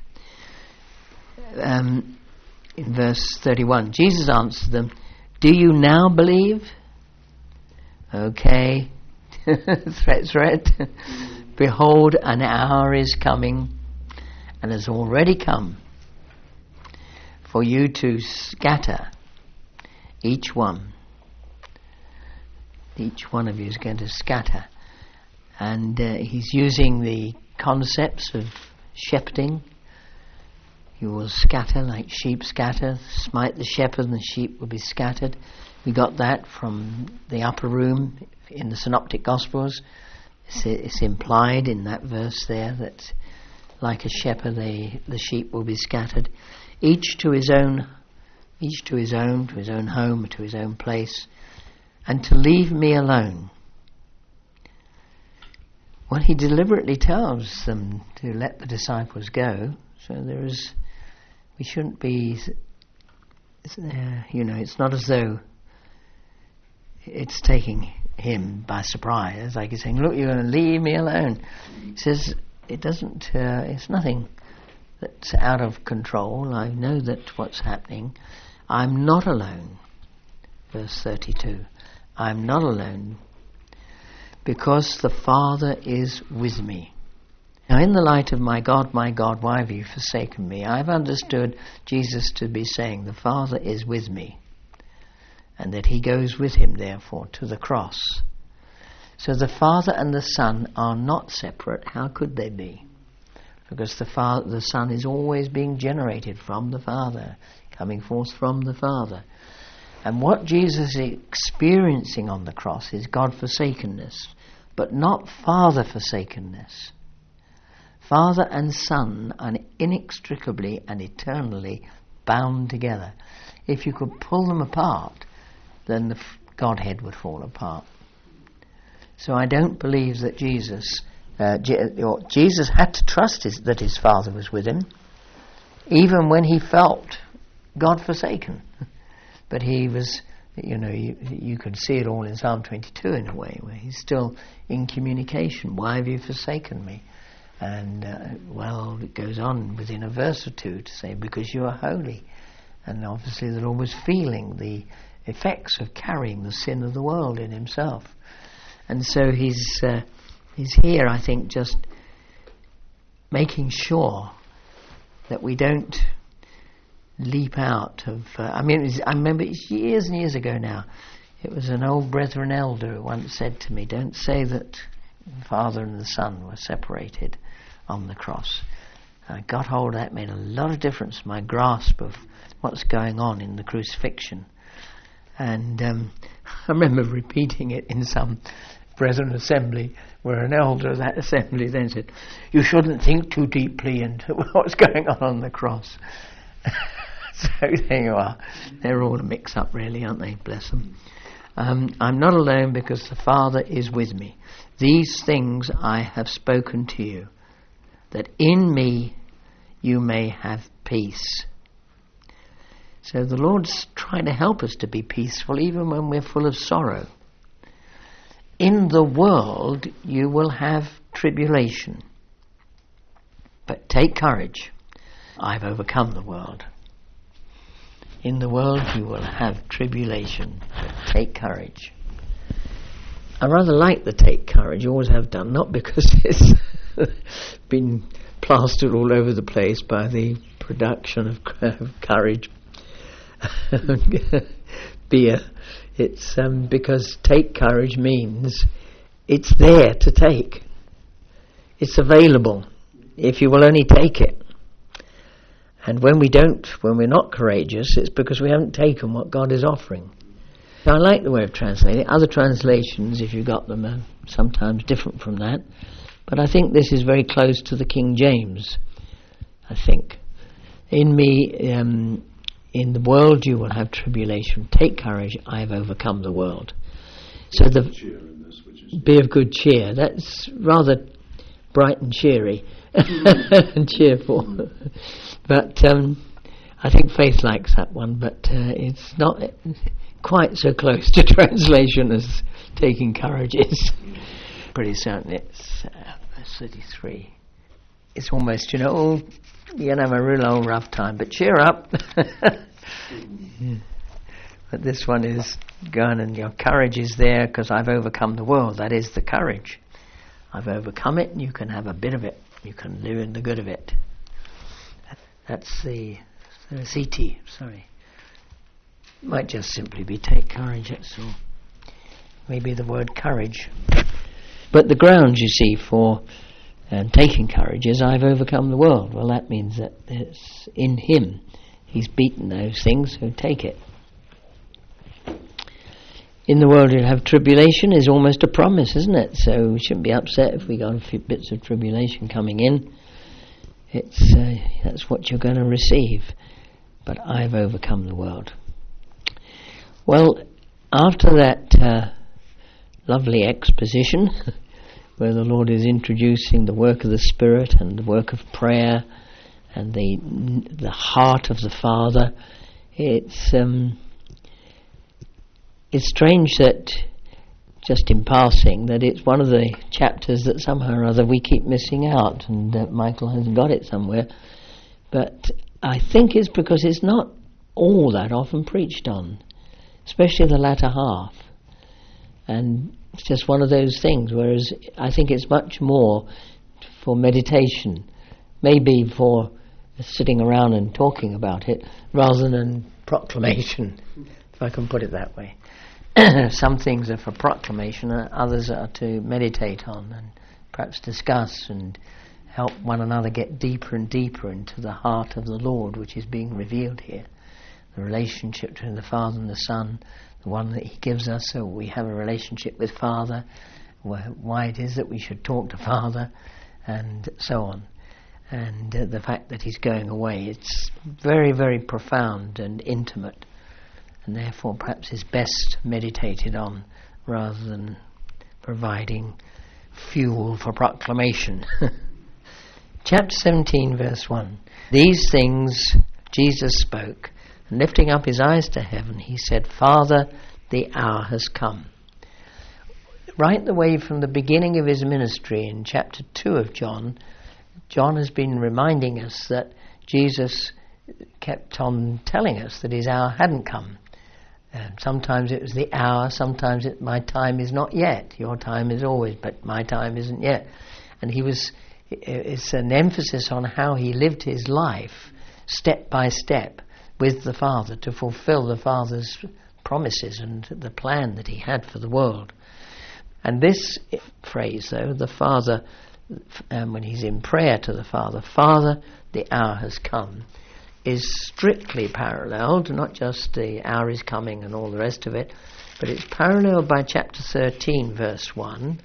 In verse 31, Jesus answered them, "Do you now believe?" Okay. threat. "Behold, an hour is coming, and has already come, for you to scatter each one. Each one of you is going to scatter." And he's using the concepts of shepherding. You will scatter like sheep scatter. Smite the shepherd and the sheep will be scattered. We got that from the upper room in the Synoptic Gospels. It's implied in that verse there that like a shepherd the sheep will be scattered. Each to his own home, to his own place, and to leave me alone. Well, he deliberately tells them to let the disciples go, so we shouldn't be, it's not as though it's taking him by surprise, like he's saying, "Look, you're going to leave me alone." He says, it's nothing that's out of control. I know that what's happening. I'm not alone. Verse 32. I'm not alone because the Father is with me. Now, in the light of my God, why have you forsaken me? I've understood Jesus to be saying the Father is with me, and that he goes with him, therefore, to the cross. So the Father and the Son are not separate. How could they be? Because the Son is always being generated from the Father, coming forth from the Father. And what Jesus is experiencing on the cross is God-forsakenness, but not Father-forsakenness. Father and Son are inextricably and eternally bound together. If you could pull them apart, then the Godhead would fall apart. So I don't believe that Jesus had to trust that his Father was with him, even when he felt God-forsaken. But he was, you could see it all in Psalm 22 in a way, where he's still in communication. Why have you forsaken me? And, it goes on within a verse or two to say, because you are holy. And obviously the Lord was feeling the effects of carrying the sin of the world in himself. And so he's here, I think, just making sure that we don't leap out of... I remember years and years ago now, it was an old Brethren elder who once said to me, don't say that the Father and the Son were separated on the cross. I got hold of that, made a lot of difference in my grasp of what's going on in the crucifixion. And I remember repeating it in some Brethren Assembly, where an elder of that assembly then said, "You shouldn't think too deeply into what's going on the cross." So there you are. They're all a mix-up, really, aren't they? Bless them. I'm not alone because the Father is with me. These things I have spoken to you, that in me you may have peace. So the Lord's trying to help us to be peaceful even when we're full of sorrow. In the world you will have tribulation, but take courage. I've overcome the world. In the world you will have tribulation, but take courage. I rather like the take courage, always have done, not because it's been plastered all over the place by the production of courage beer. It's because take courage means it's there to take. It's available if you will only take it. And when we're not courageous, it's because we haven't taken what God is offering. Now, I like the way of translating. Other translations, if you got them, are sometimes different from that. But I think this is very close to the King James, I think. In me, in the world you will have tribulation. Take courage, I have overcome the world. So be of good cheer. That's rather bright and cheery and cheerful. But I think Faith likes that one, but it's not quite so close to translation as taking courage is. Pretty certain it's verse 33. It's almost, you're going to have a real old rough time, but cheer up. But this one is going, and your courage is there because I've overcome the world. That is the courage. I've overcome it, and you can have a bit of it. You can live in the good of it. That's the CT, sorry. Might just simply be take courage, that's all. Maybe the word courage. But the ground, you see, for taking courage is I've overcome the world. Well, that means that it's in him. He's beaten those things, so take it. In the world you'll have tribulation is almost a promise, isn't it? So we shouldn't be upset if we got a few bits of tribulation coming in. It's that's what you're going to receive. But I've overcome the world. Well, after that lovely exposition, where the Lord is introducing the work of the Spirit and the work of prayer and the heart of the Father, it's strange that, just in passing, that it's one of the chapters that somehow or other we keep missing out, and Michael has got it somewhere. But I think it's because it's not all that often preached on, especially the latter half. And it's just one of those things, whereas I think it's much more for meditation, maybe for sitting around and talking about it, rather than proclamation, if I can put it that way. Some things are for proclamation, others are to meditate on and perhaps discuss and help one another get deeper and deeper into the heart of the Lord, which is being revealed here. The relationship between the Father and the Son, the one that He gives us, so we have a relationship with Father, why it is that we should talk to Father, and so on. And the fact that He's going away, it's very, very profound and intimate, and therefore perhaps is best meditated on rather than providing fuel for proclamation. Chapter 17, verse 1. These things Jesus spoke, and lifting up his eyes to heaven, he said, Father, the hour has come. Right the way from the beginning of his ministry in chapter 2 of John, John has been reminding us that Jesus kept on telling us that his hour hadn't come. Sometimes it was the hour, sometimes my time is not yet. Your time is always, but my time isn't yet. And it's an emphasis on how he lived his life, step by step, with the Father, to fulfill the Father's promises and the plan that he had for the world. And this phrase, though, the Father, when he's in prayer to the Father, Father, the hour has come, is strictly paralleled, not just the hour is coming and all the rest of it, but it's paralleled by chapter 13, verse 1.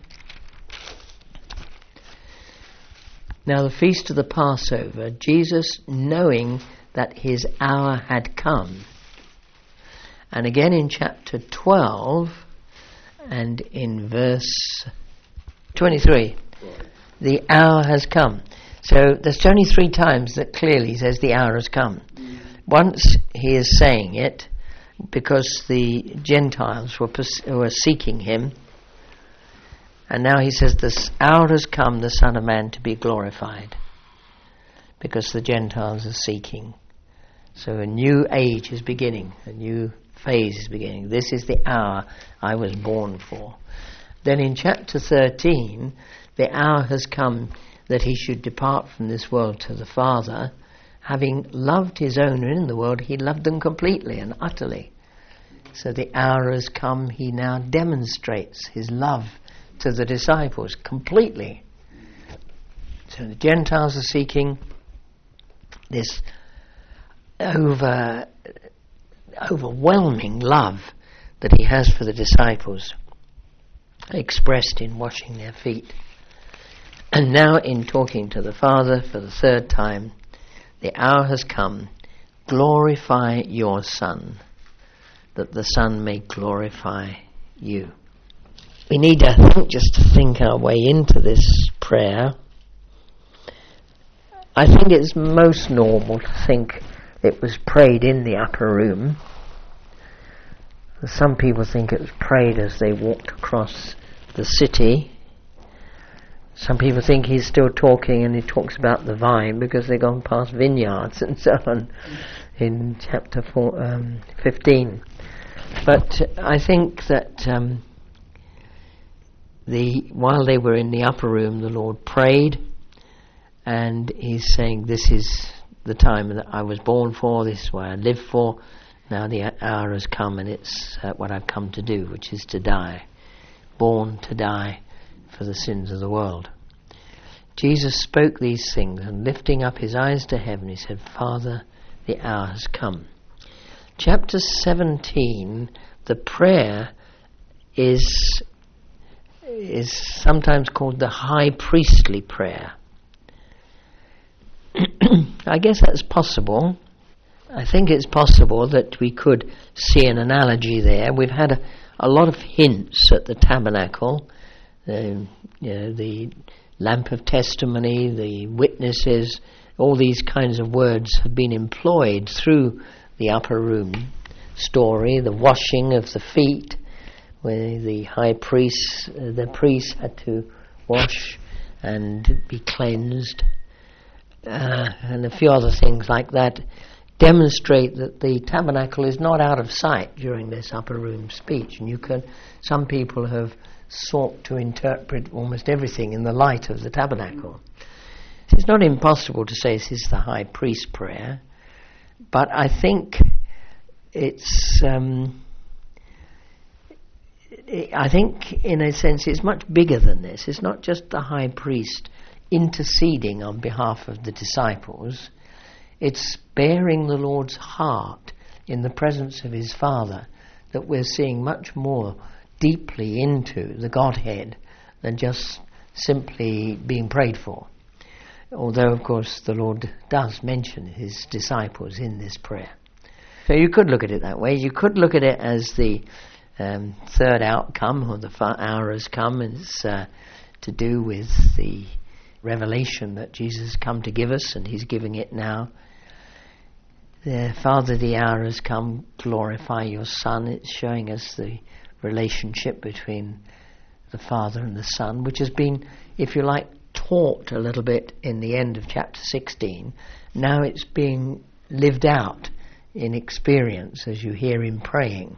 Now the feast of the Passover, Jesus, knowing that his hour had come. And again in chapter 12 and in verse 23, the hour has come. So there's only 3 times that clearly says the hour has come. Once he is saying it because the Gentiles were seeking him, and now he says this hour has come, the Son of Man to be glorified, because the Gentiles are seeking. So a new age is beginning, a new phase is beginning. This is the hour I was born for. Then in chapter 13, the hour has come that he should depart from this world to the Father. Having loved his own in the world, he loved them completely and utterly. So the hour has come, he now demonstrates his love to the disciples completely. So the Gentiles are seeking this overwhelming love that he has for the disciples, expressed in washing their feet. And now in talking to the Father for the 3rd time, the hour has come, glorify your Son, that the Son may glorify you. We need, I think, just to think our way into this prayer. I think it's most normal to think it was prayed in the upper room. Some people think it was prayed as they walked across the city. Some people think he's still talking and he talks about the vine because they've gone past vineyards and so on in chapter 15. But I think that while they were in the upper room, the Lord prayed, and he's saying, this is the time that I was born for, this is what I live for. Now the hour has come, and it's what I've come to do, which is to die. Born to die for the sins of the world. Jesus spoke these things, and lifting up his eyes to heaven, he said, Father, the hour has come. Chapter 17, the prayer is sometimes called the high priestly prayer. I guess that's possible. I think it's possible that we could see an analogy there. We've had a lot of hints at the tabernacle, the lamp of testimony, the witnesses, all these kinds of words have been employed through the upper room story, the washing of the feet, where the high priest, the priest had to wash and be cleansed, and a few other things like that demonstrate that the tabernacle is not out of sight during this upper room speech. And some people have sought to interpret almost everything in the light of the tabernacle. It's not impossible to say this is the high priest prayer, but I think it's I think in a sense it's much bigger than this. It's not just the high priest interceding on behalf of the disciples. It's bearing the Lord's heart in the presence of his Father that we're seeing much more deeply into the Godhead than just simply being prayed for. Although, of course, the Lord does mention his disciples in this prayer. So you could look at it that way. You could look at it as the 3rd outcome, or the hour has come, and it's to do with the revelation that Jesus has come to give us, and he's giving it now. Father, the hour has come, glorify your Son. It's showing us the relationship between the Father and the Son, which has been, if you like, taught a little bit in the end of chapter 16. Now it's being lived out in experience as you hear him praying.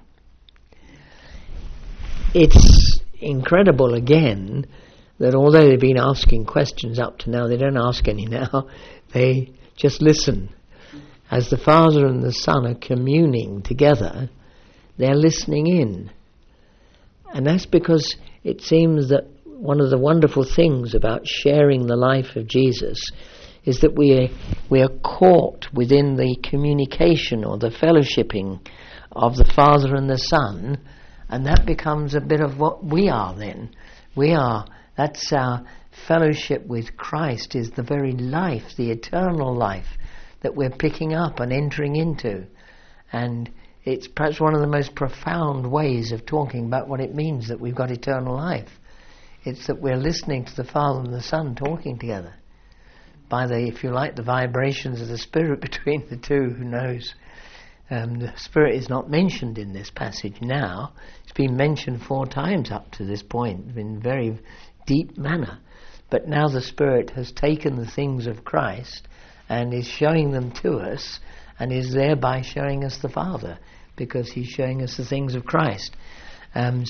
It's incredible again that although they've been asking questions up to now, they don't ask any now. They just listen. As the Father and the Son are communing together, they're listening in. And that's because it seems that one of the wonderful things about sharing the life of Jesus is that we are caught within the communication or the fellowshipping of the Father and the Son, and that becomes a bit of what we are then. That's our fellowship with Christ, is the very life, the eternal life that we're picking up and entering into. And it's perhaps one of the most profound ways of talking about what it means that we've got eternal life. It's that we're listening to the Father and the Son talking together. By the, if you like, the vibrations of the Spirit between the two, who knows? The Spirit is not mentioned in this passage now. It's been mentioned 4 times up to this point in very deep manner. But now the Spirit has taken the things of Christ and is showing them to us, and is thereby showing us the Father, because he's showing us the things of Christ. And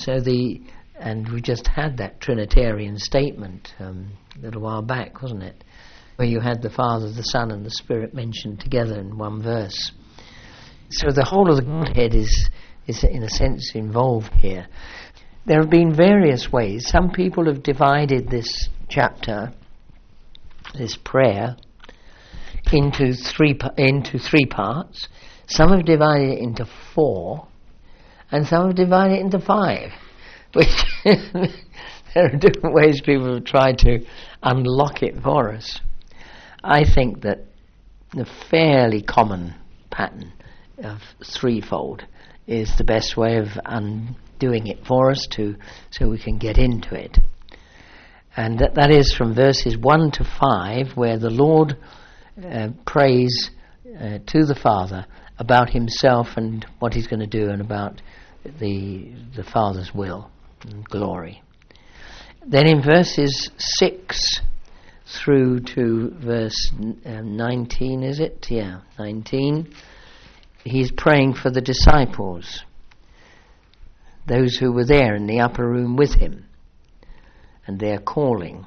we just had that Trinitarian statement a little while back, wasn't it? Where you had the Father, the Son and the Spirit mentioned together in one verse. So the whole of the Godhead is in a sense involved here. There have been various ways. Some people have divided this chapter, this prayer, into three parts. Some have divided it into 4, and some have divided it into 5. Which there are different ways people have tried to unlock it for us. I think that the fairly common pattern of threefold is the best way of undoing it for us, so we can get into it. And that is from verses 1 to 5, where the Lord prays to the Father about himself and what he's going to do, and about the Father's will and glory. Then in verses 6 through to verse 19, is it? Yeah, 19. He's praying for the disciples, those who were there in the upper room with him, and they're calling.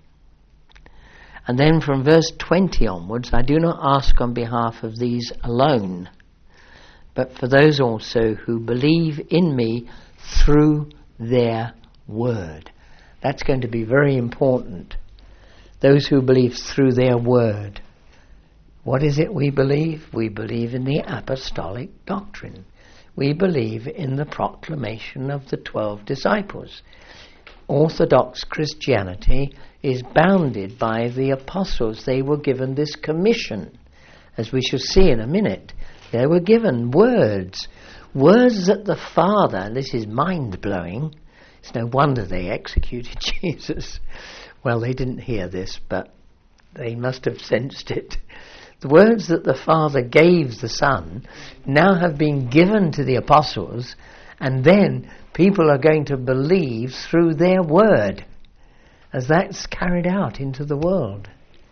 And then from verse 20 onwards, I do not ask on behalf of these alone, but for those also who believe in me through their word. That's going to be very important. Those who believe through their word. What is it we believe? We believe in the apostolic doctrine. We believe in the proclamation of the 12 disciples. Orthodox Christianity is bounded by the apostles. They were given this commission, as we shall see in a minute. They were given words that the Father, and this is mind-blowing, it's no wonder they executed Jesus. Well, they didn't hear this, but they must have sensed it. The words that the Father gave the Son now have been given to the apostles, and then people are going to believe through their word as that's carried out into the world.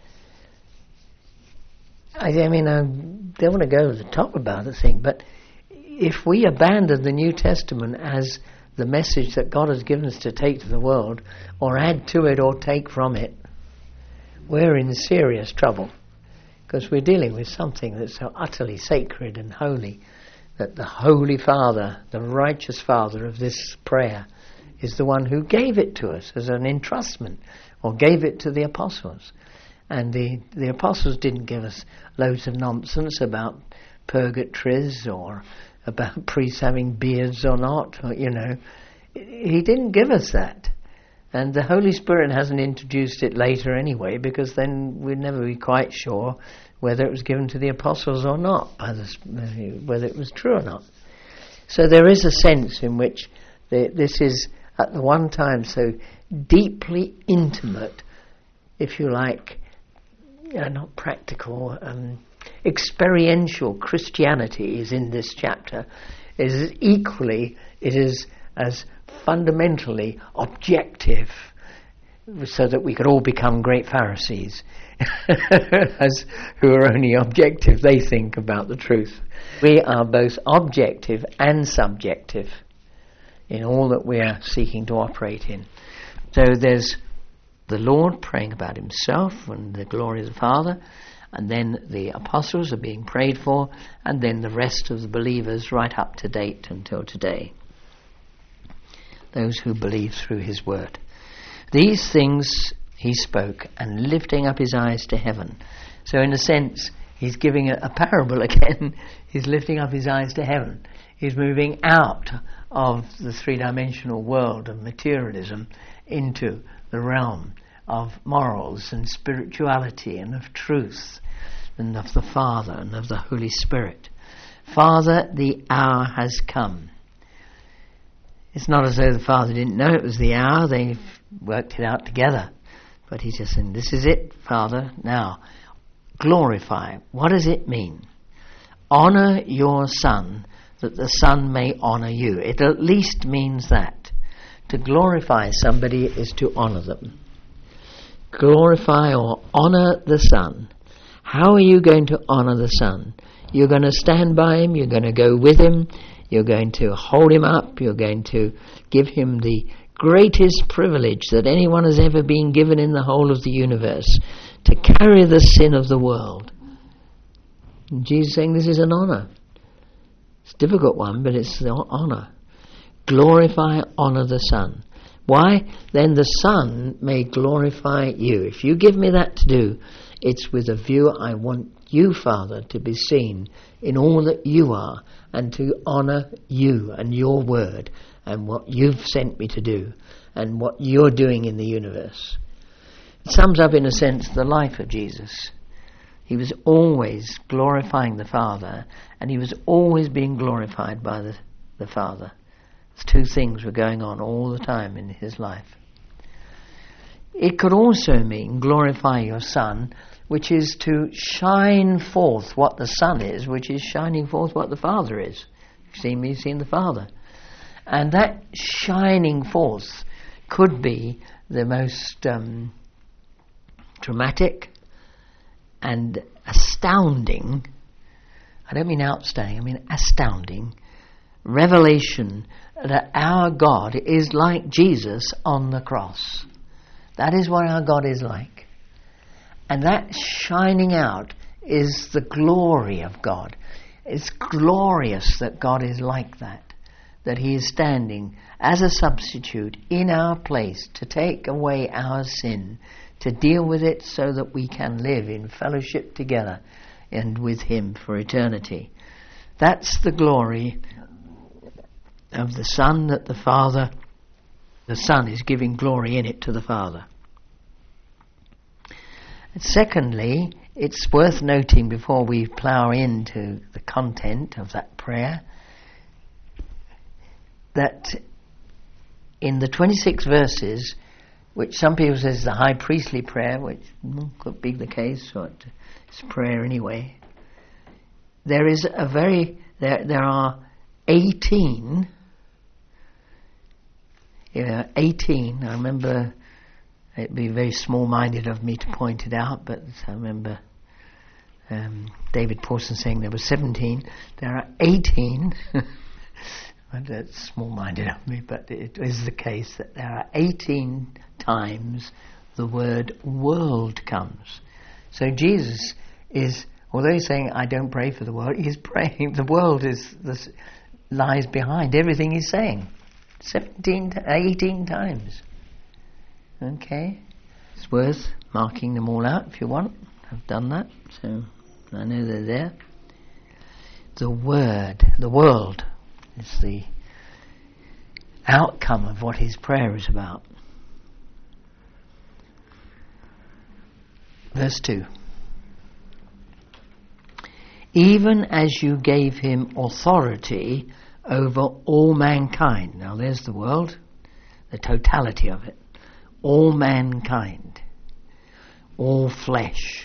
I mean, I don't want to go to the top about the thing, but if we abandon the New Testament as the message that God has given us to take to the world, or add to it or take from it, we're in serious trouble, because we're dealing with something that's so utterly sacred and holy that the Holy Father, the righteous Father of this prayer, is the one who gave it to us as an entrustment, or gave it to the apostles. And the apostles didn't give us loads of nonsense about purgatories or about priests having beards or not, or, he didn't give us that. And the Holy Spirit hasn't introduced it later anyway, because then we'd never be quite sure whether it was given to the apostles or not, whether it was true or not. So there is a sense in which this is at the one time so deeply intimate, if you like, not practical, experiential Christianity is in this chapter. It is as fundamentally objective, so that we could all become great Pharisees who are only objective. They think about the truth. We are both objective and subjective in all that we are seeking to operate in. So there's the Lord praying about himself and the glory of the Father, and then the apostles are being prayed for, and then the rest of the believers right up to date until today. Those who believe through his word. These things he spoke, and lifting up his eyes to heaven. So in a sense, he's giving a parable again. He's lifting up his eyes to heaven. He's moving out of the three-dimensional world of materialism into the realm of morals and spirituality and of truth and of the Father and of the Holy Spirit. Father, the hour has come. It's not as though the Father didn't know it was the hour. They've worked it out together. But he's just saying, this is it, Father. Now, glorify. What does it mean? Honour your Son, that the Son may honour you. It at least means that. To glorify somebody is to honour them. Glorify or honour the Son. How are you going to honour the Son? You're going to stand by him, you're going to go with him, you're going to hold him up, you're going to give him the greatest privilege that anyone has ever been given in the whole of the universe, to carry the sin of the world. And Jesus is saying this is an honour. It's a difficult one, but it's an honour. Glorify, honour the Son. Why? Then the Son may glorify you. If you give me that to do, it's with a view I want you, Father, to be seen in all that you are, and to honour you and your word and what you've sent me to do and what you're doing in the universe. It sums up, in a sense, the life of Jesus. He was always glorifying the Father, and he was always being glorified by the Father. Two things were going on all the time in his life. It could also mean glorify your Son, which is to shine forth what the Son is, which is shining forth what the Father is. You've seen me, you've seen the Father. And that shining forth could be the most dramatic and astounding, I don't mean outstanding, I mean astounding, revelation that our God is like Jesus on the cross. That is what our God is like. And that shining out is the glory of God. It's glorious that God is like that he is standing as a substitute in our place to take away our sin, to deal with it so that we can live in fellowship together and with him for eternity. That's the glory of the Son, that the Son is giving glory in it to the Father. And secondly, it's worth noting before we plough into the content of that prayer, that in the 26 verses, which some people say is the high priestly prayer, which could be the case, or it's prayer anyway, there are 18. Yeah, 18. I remember it'd be very small-minded of me to point it out, but I remember David Pawson saying there were 17. There are 18. That's small-minded of me, but it is the case that there are 18 times the word world comes. So Jesus is, although he's saying, I don't pray for the world, he's praying, the world lies behind everything he's saying. 18 times. Okay? It's worth marking them all out if you want. I've done that, so I know they're there. The world, is the outcome of what his prayer is about. Verse 2. Even as you gave him authority over all mankind. Now there's the world, the totality of it. All mankind. All flesh.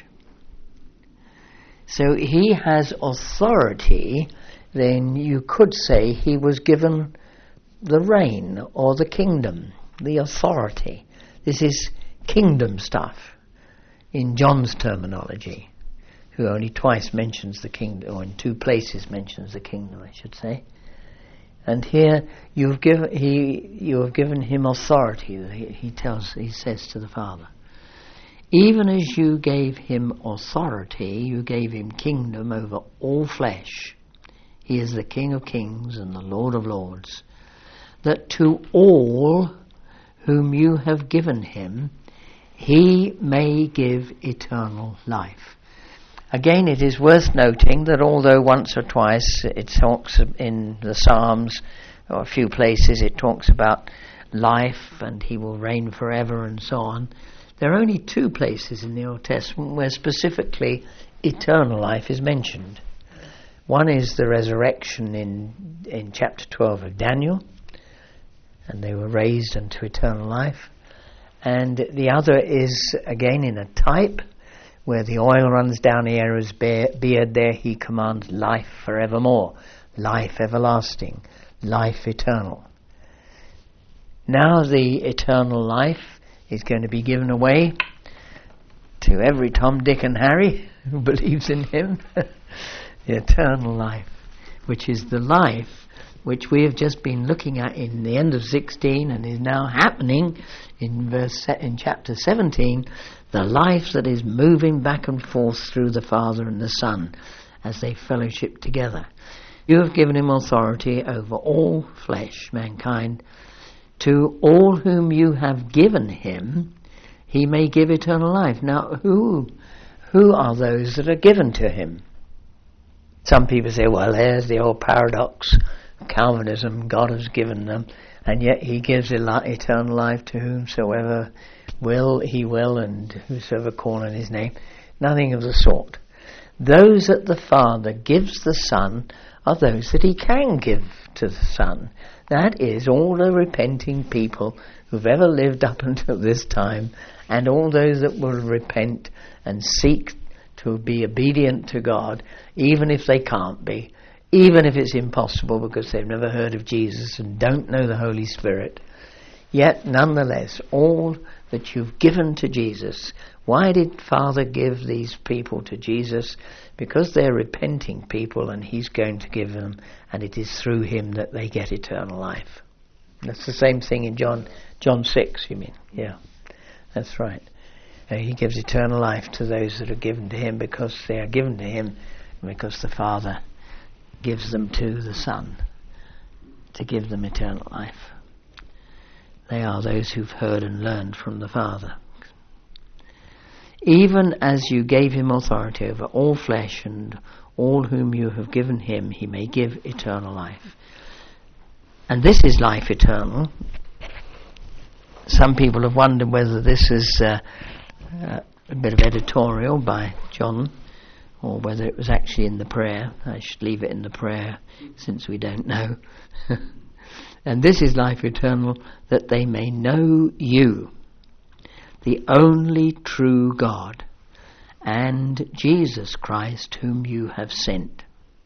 So he has authority, then you could say he was given the reign or the kingdom, the authority. This is kingdom stuff in John's terminology, who only twice mentions the kingdom, or in two places mentions the kingdom, I should say. And here you have given him authority. He says to the Father, even as you gave him authority, you gave him kingdom over all flesh. He is the King of kings and the Lord of lords. That to all whom you have given him, he may give eternal life. Again, it is worth noting that although once or twice it talks in the Psalms, or a few places it talks about life and he will reign forever and so on, there are only 2 places in the Old Testament where specifically eternal life is mentioned. One is the resurrection in chapter 12 of Daniel, and they were raised unto eternal life. And the other is again in a type, where the oil runs down Aaron's beard, there he commands life forevermore, life everlasting, life eternal. Now the eternal life is going to be given away to every Tom, Dick and Harry who believes in him. The eternal life, which is the life which we have just been looking at in the end of 16 and is now happening in chapter 17, the life that is moving back and forth through the Father and the Son as they fellowship together. You have given him authority over all flesh, mankind. To all whom you have given him, he may give eternal life. Now, who are those that are given to him? Some people say, well, there's the old paradox. Calvinism, God has given them, and yet he gives eternal life to whomsoever he will, and whosoever call on his name. Nothing of the sort. Those that the Father gives the Son are those that he can give to the Son. That is, all the repenting people who've ever lived up until this time, and all those that will repent and seek to be obedient to God, even if they can't be, even if it's impossible because they've never heard of Jesus and don't know the Holy Spirit. Yet, nonetheless, all that you've given to Jesus. Why did Father give these people to Jesus? Because they're repenting people and he's going to give them, and it is through him that they get eternal life. That's the same thing in John 6, you mean? Yeah, that's right. He gives eternal life to those that are given to him because they are given to him, because the Father gives them to the Son to give them eternal life. They are those who've heard and learned from the Father. Even as you gave him authority over all flesh, and all whom you have given him, he may give eternal life. And this is life eternal. Some people have wondered whether this is a bit of editorial by John, or whether it was actually in the prayer. I should leave it in the prayer, since we don't know. And this is life eternal, that they may know you, the only true God, and Jesus Christ, whom you have sent.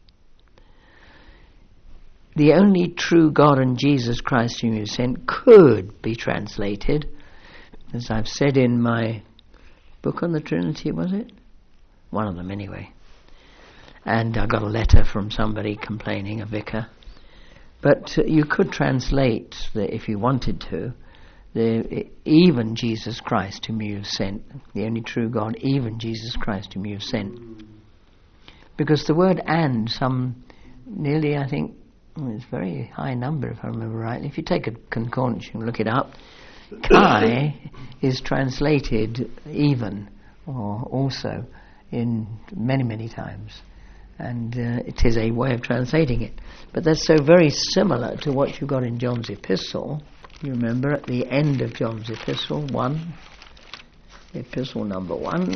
The only true God and Jesus Christ whom you have sent could be translated, as I've said in my book on the Trinity, was it? One of them anyway. And I got a letter from somebody complaining, a vicar. But you could translate, if you wanted to, even Jesus Christ whom you have sent, the only true God, even Jesus Christ whom you have sent. Because the word and, nearly, I think, it's a very high number if I remember rightly. If you take a concordance and look it up, Kai is translated even, or also, in many, many times. And it is a way of translating it. But that's so very similar to what you got in John's epistle. You remember at the end of John's epistle, epistle number 1,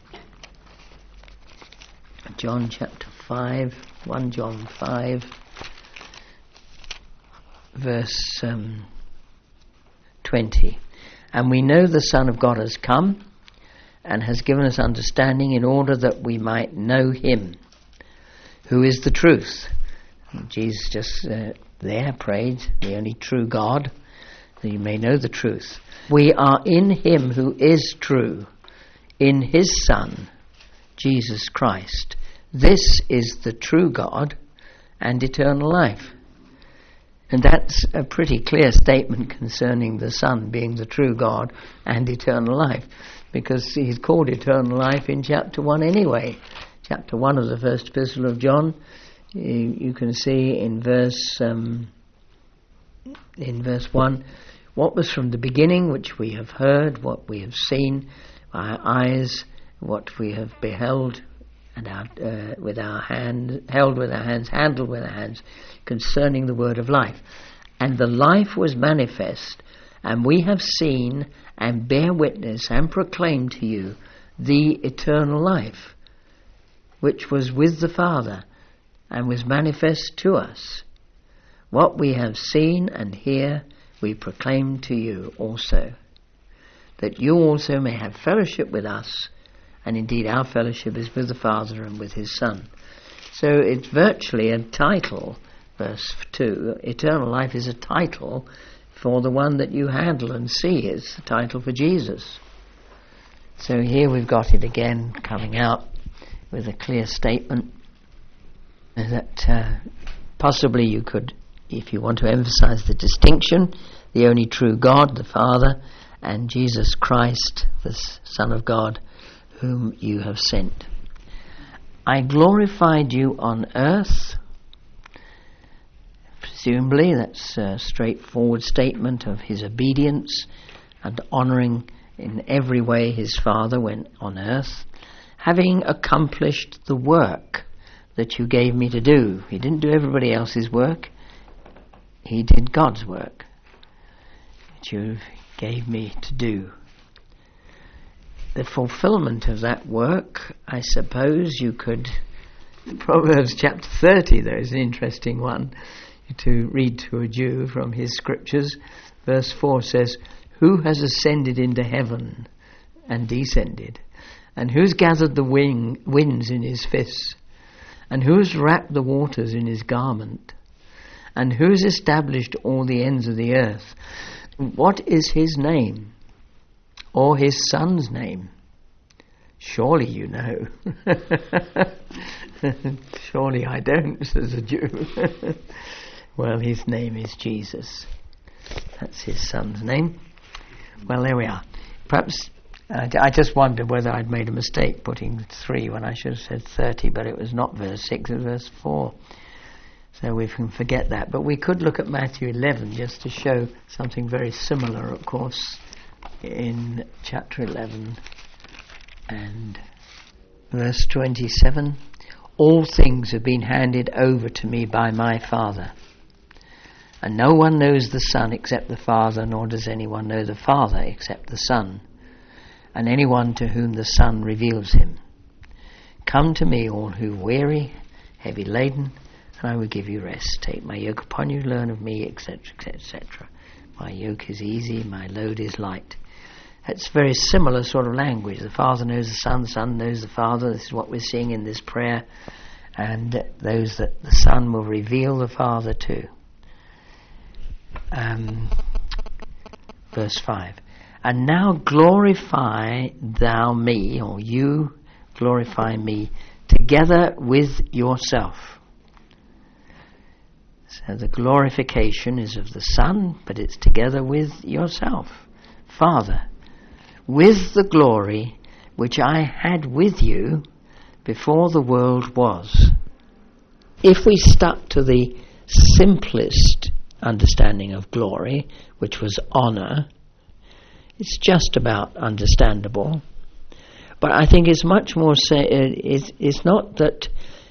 John chapter 5, 1 John 5, verse 20. And we know the Son of God has come and has given us understanding in order that we might know him, who is the truth. And Jesus just there prayed, the only true God, that you may know the truth. We are in him who is true, in his Son, Jesus Christ. This is the true God and eternal life. And that's a pretty clear statement concerning the Son being the true God and eternal life, because he's called eternal life in chapter 1 anyway. Chapter 1 of the first epistle of John, you can see in verse 1, what was from the beginning, which we have heard, what we have seen, our eyes, what we have beheld, and held with our hands, handled with our hands, concerning the word of life. And the life was manifest, and we have seen and bear witness and proclaim to you the eternal life, which was with the Father and was manifest to us. What we have seen and hear we proclaim to you also, that you also may have fellowship with us, and indeed our fellowship is with the Father and with his Son. So it's virtually a title, verse 2, eternal life is a title for the one that you handle and see. It's the title for Jesus. So here we've got it again coming out with a clear statement that possibly you could, if you want to emphasize the distinction, the only true God, the Father, and Jesus Christ, the Son of God, whom you have sent. I glorified you on earth. Presumably that's a straightforward statement of his obedience and honouring in every way his Father when on earth, having accomplished the work that you gave me to do. He didn't do everybody else's work. He did God's work that you gave me to do. The fulfillment of that work, I suppose you could... Proverbs chapter 30, there is an interesting one to read to a Jew from his scriptures. Verse 4 says, "Who has ascended into heaven and descended? And who's gathered the winds in his fists? And who's wrapped the waters in his garment? And who's established all the ends of the earth? What is his name? Or his son's name? Surely you know." "Surely I don't," says a Jew. Well, his name is Jesus. That's his son's name. Well, there we are. Perhaps I just wondered whether I'd made a mistake putting 3 when I should have said 30, but it was not verse 6, it was verse 4. So we can forget that. But we could look at Matthew 11 just to show something very similar, of course, in chapter 11 and verse 27. "All things have been handed over to me by my Father. And no one knows the Son except the Father, nor does anyone know the Father except the Son, and anyone to whom the Son reveals him. Come to me, all who are weary, heavy laden, and I will give you rest. Take my yoke upon you, learn of me, etc., etc. My yoke is easy, my load is light." It's very similar sort of language. The Father knows the Son knows the Father. This is what we're seeing in this prayer. And those that the Son will reveal the Father to. Verse 5. "And now glorify thou me," or you glorify me, "together with yourself." So the glorification is of the Son, but it's together with yourself. "Father, with the glory which I had with you before the world was." If we stuck to the simplest understanding of glory, which was honour, it's just about understandable. But I think it's much more it's not that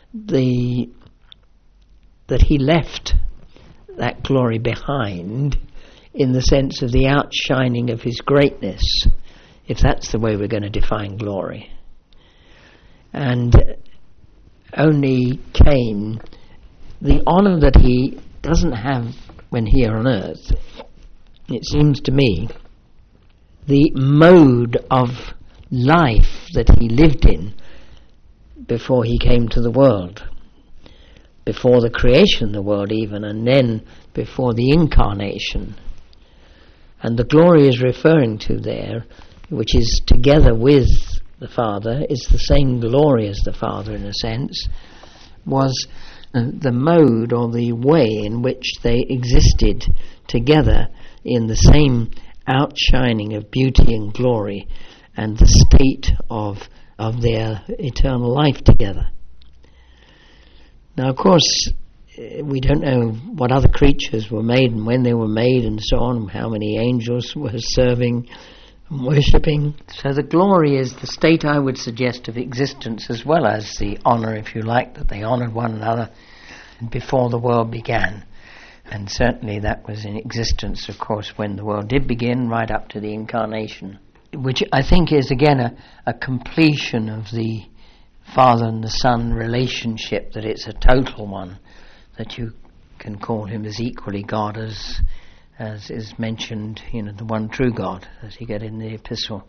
that he left that glory behind in the sense of the outshining of his greatness, if that's the way we're going to define glory. And only came the honour that he doesn't have when here on earth. It seems to me the mode of life that he lived in before he came to the world, before the creation of the world even, and then before the incarnation. And the glory is referring to there, which is together with the Father, is the same glory as the Father in a sense, was the mode or the way in which they existed together in the same outshining of beauty and glory and the state of their eternal life together. Now, of course, we don't know what other creatures were made and when they were made and so on, and how many angels were serving and worshipping. So the glory is the state, I would suggest, of existence, as well as the honour, if you like, that they honoured one another before the world began. And certainly that was in existence, of course, when the world did begin, right up to the incarnation, which I think is, again, a completion of the Father and the Son relationship, that it's a total one, that you can call him as equally God as is mentioned, the one true God, as you get in the epistle.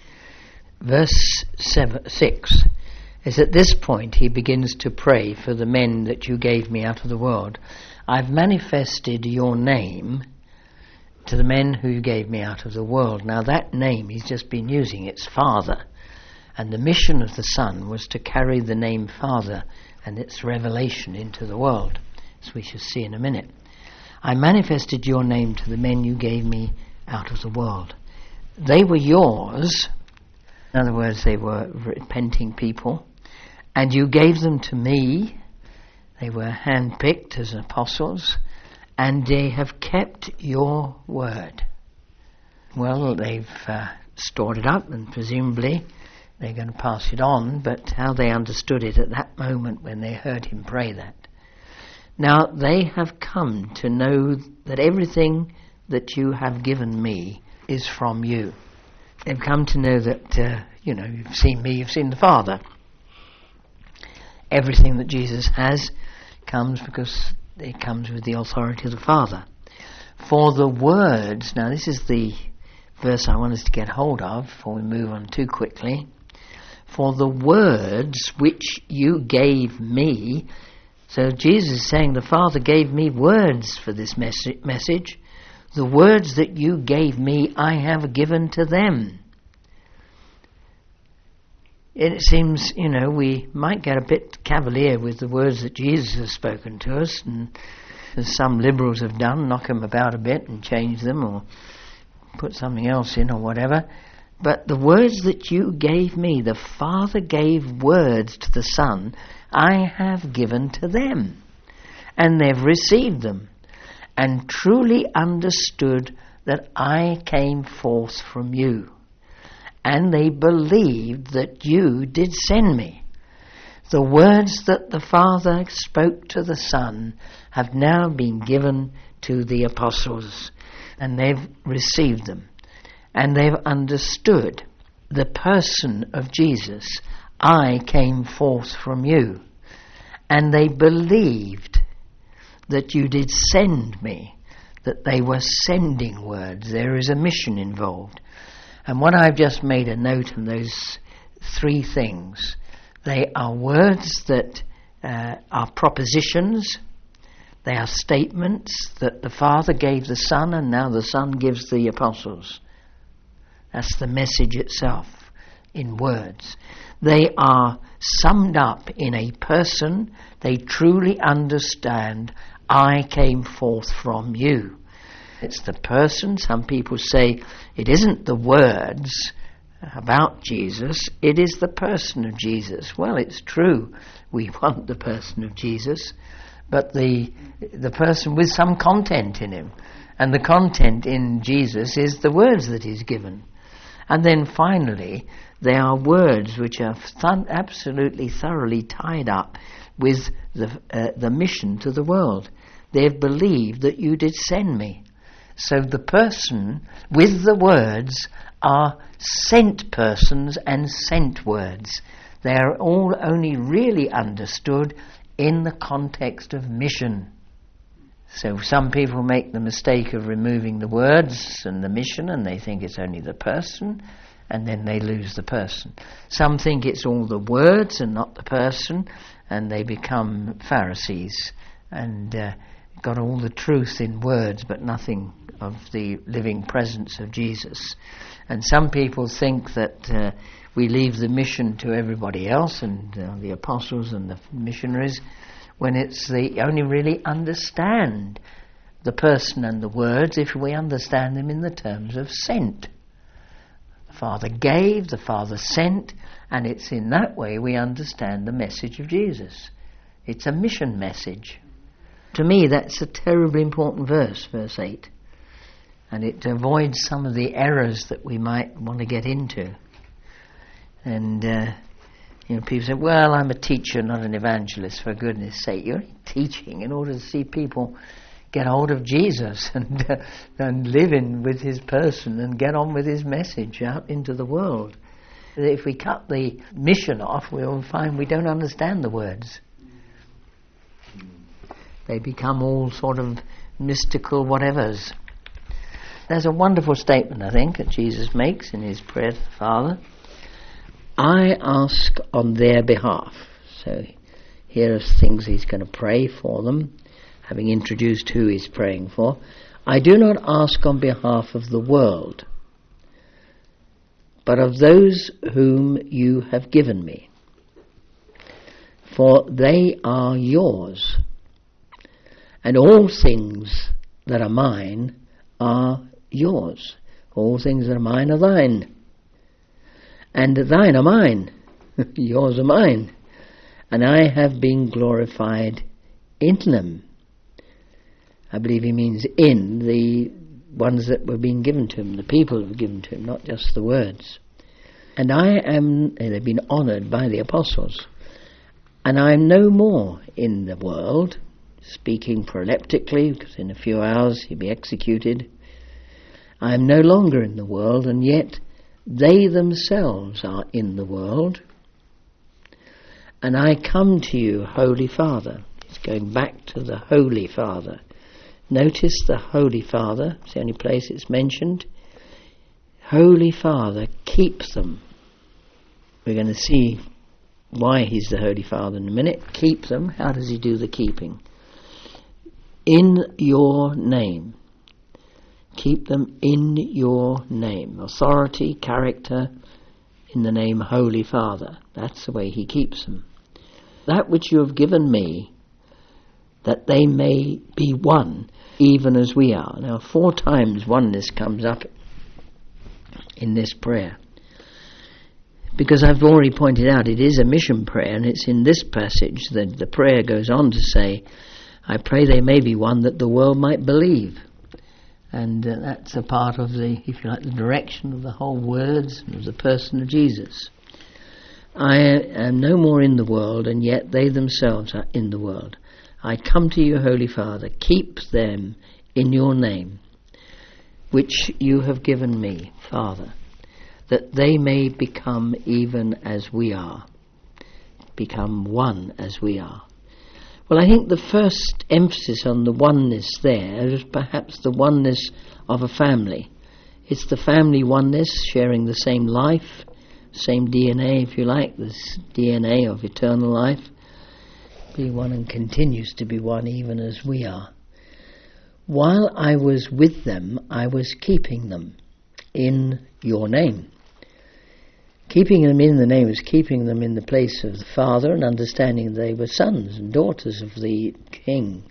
Verse 6 is, at this point he begins to pray for the men that you gave me out of the world. I've manifested your name to the men who you gave me out of the world. Now that name he's just been using, it's Father. And the mission of the Son was to carry the name Father and its revelation into the world, as we shall see in a minute. I manifested your name to the men you gave me out of the world. They were yours. In other words, they were repenting people. And you gave them to me. They were handpicked as apostles. And they have kept your word. Well, they've stored it up, and presumably they're going to pass it on, but how they understood it at that moment when they heard him pray that. Now they have come to know that everything that you have given me is from you. They've come to know that, you've seen me, you've seen the Father. Everything that Jesus has comes because it comes with the authority of the Father. For the words, now this is the verse I want us to get hold of before we move on too quickly. For the words which you gave me. So Jesus is saying, the Father gave me words for this message. The words that you gave me, I have given to them. It seems, we might get a bit cavalier with the words that Jesus has spoken to us, and as some liberals have done, knock them about a bit and change them or put something else in or whatever. But the words that you gave me, the Father gave words to the Son, I have given to them. And they've received them and truly understood that I came forth from you. And they believed that you did send me. The words that the Father spoke to the Son have now been given to the apostles, and they've received them. And they've understood the person of Jesus. I came forth from you. And they believed that you did send me, that they were sending words. There is a mission involved. And what I've just made a note of, those three things, they are words that are propositions. They are statements that the Father gave the Son, and now the Son gives the apostles. That's the message itself in words. They are summed up in a person. They truly understand, I came forth from you. It's the person. Some people say it isn't the words about Jesus, it is the person of Jesus. Well, it's true, we want the person of Jesus, but the person with some content in him. And the content in Jesus is the words that he's given. And then finally, they are words which are absolutely thoroughly tied up with the mission to the world. They've believed that you did send me. So the person with the words are sent persons and sent words. They are all only really understood in the context of mission. So some people make the mistake of removing the words and the mission, and they think it's only the person, and then they lose the person. Some think it's all the words and not the person, and they become Pharisees and got all the truth in words but nothing of the living presence of Jesus. And some people think that we leave the mission to everybody else and the apostles and the missionaries, when it's they only really understand the person and the words if we understand them in the terms of sent. The Father gave, the Father sent, and it's in that way we understand the message of Jesus. It's a mission message. To me, that's a terribly important verse 8. And it avoids some of the errors that we might want to get into. And, people say, well, I'm a teacher, not an evangelist, for goodness sake. You're teaching in order to see people get hold of Jesus and live in with his person and get on with his message out into the world. If we cut the mission off, we'll find we don't understand the words. They become all sort of mystical whatevers. There's a wonderful statement, I think, that Jesus makes in his prayer to the Father. I ask on their behalf. So here are things he's going to pray for them, having introduced who he's praying for. I do not ask on behalf of the world, but of those whom you have given me. For they are yours, and all things that are mine are yours. All things that are mine are thine. And thine are mine. Yours are mine. And I have been glorified in them. I believe he means in the ones that were being given to him, the people who were given to him, not just the words. And they've been honoured by the apostles. And I am no more in the world, speaking proleptically, because in a few hours he'll be executed. I am no longer in the world, and yet they themselves are in the world. And I come to you, Holy Father. It's going back to the Holy Father. Notice the Holy Father, it's the only place it's mentioned. Holy Father, keep them. We're going to see why he's the Holy Father in a minute. Keep them. How does he do the keeping? In your name. Keep them in your name. Authority, character, in the name Holy Father. That's the way he keeps them. That which you have given me, that they may be one, even as we are. Now, 4 times oneness comes up in this prayer. Because I've already pointed out, it is a mission prayer, and it's in this passage that the prayer goes on to say, I pray they may be one that the world might believe. And that's a part of the, if you like, the direction of the whole words of the person of Jesus. I am no more in the world, and yet they themselves are in the world. I come to you, Holy Father, keep them in your name, which you have given me, Father, that they may become even as we are, become one as we are. Well, I think the first emphasis on the oneness there is perhaps the oneness of a family. It's the family oneness, sharing the same life, same DNA, if you like, this DNA of eternal life. Be one and continues to be one even as we are. While I was with them, I was keeping them in your name. Keeping them in the name is keeping them in the place of the Father and understanding they were sons and daughters of the King.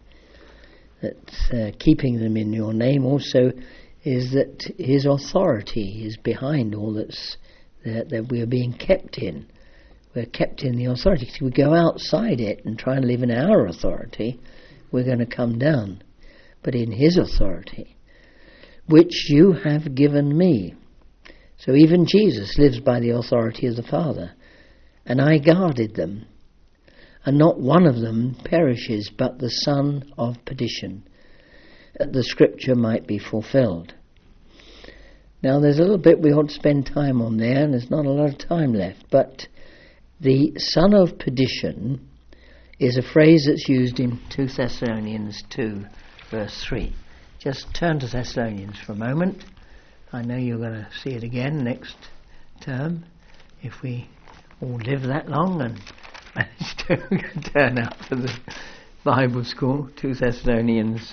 That keeping them in your name also is that his authority is behind all that we are being kept in. We're kept in the authority. If we go outside it and try and live in our authority, we're going to come down. But in his authority, which you have given me. So even Jesus lives by the authority of the Father. And I guarded them. And not one of them perishes, but the son of perdition, that the scripture might be fulfilled. Now there's a little bit we ought to spend time on there, and there's not a lot of time left. But the son of perdition is a phrase that's used in 2 Thessalonians 2, verse 3. Just turn to Thessalonians for a moment. I know you're going to see it again next term, if we all live that long and manage to turn up for the Bible school. 2 Thessalonians.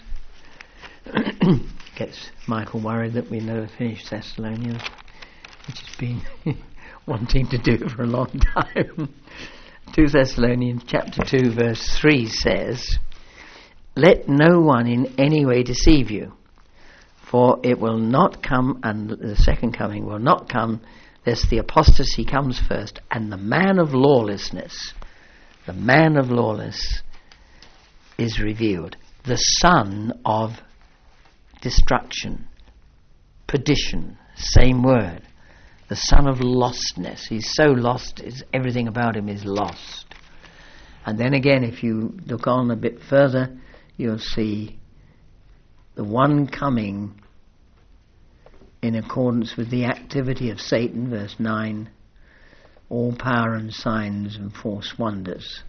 Gets Michael worried that we never finish Thessalonians, which has been wanting to do for a long time. 2 Thessalonians chapter 2 verse 3 says, let no one in any way deceive you, for it will not come, and the second coming will not come, lest the apostasy comes first, and the man of lawlessness is revealed. the son of destruction, perdition, same word. The son of lostness. He's so lost, everything about him is lost. And then again, if you look on a bit further, you'll see the one coming in accordance with the activity of Satan, verse 9, all power and signs and false wonders,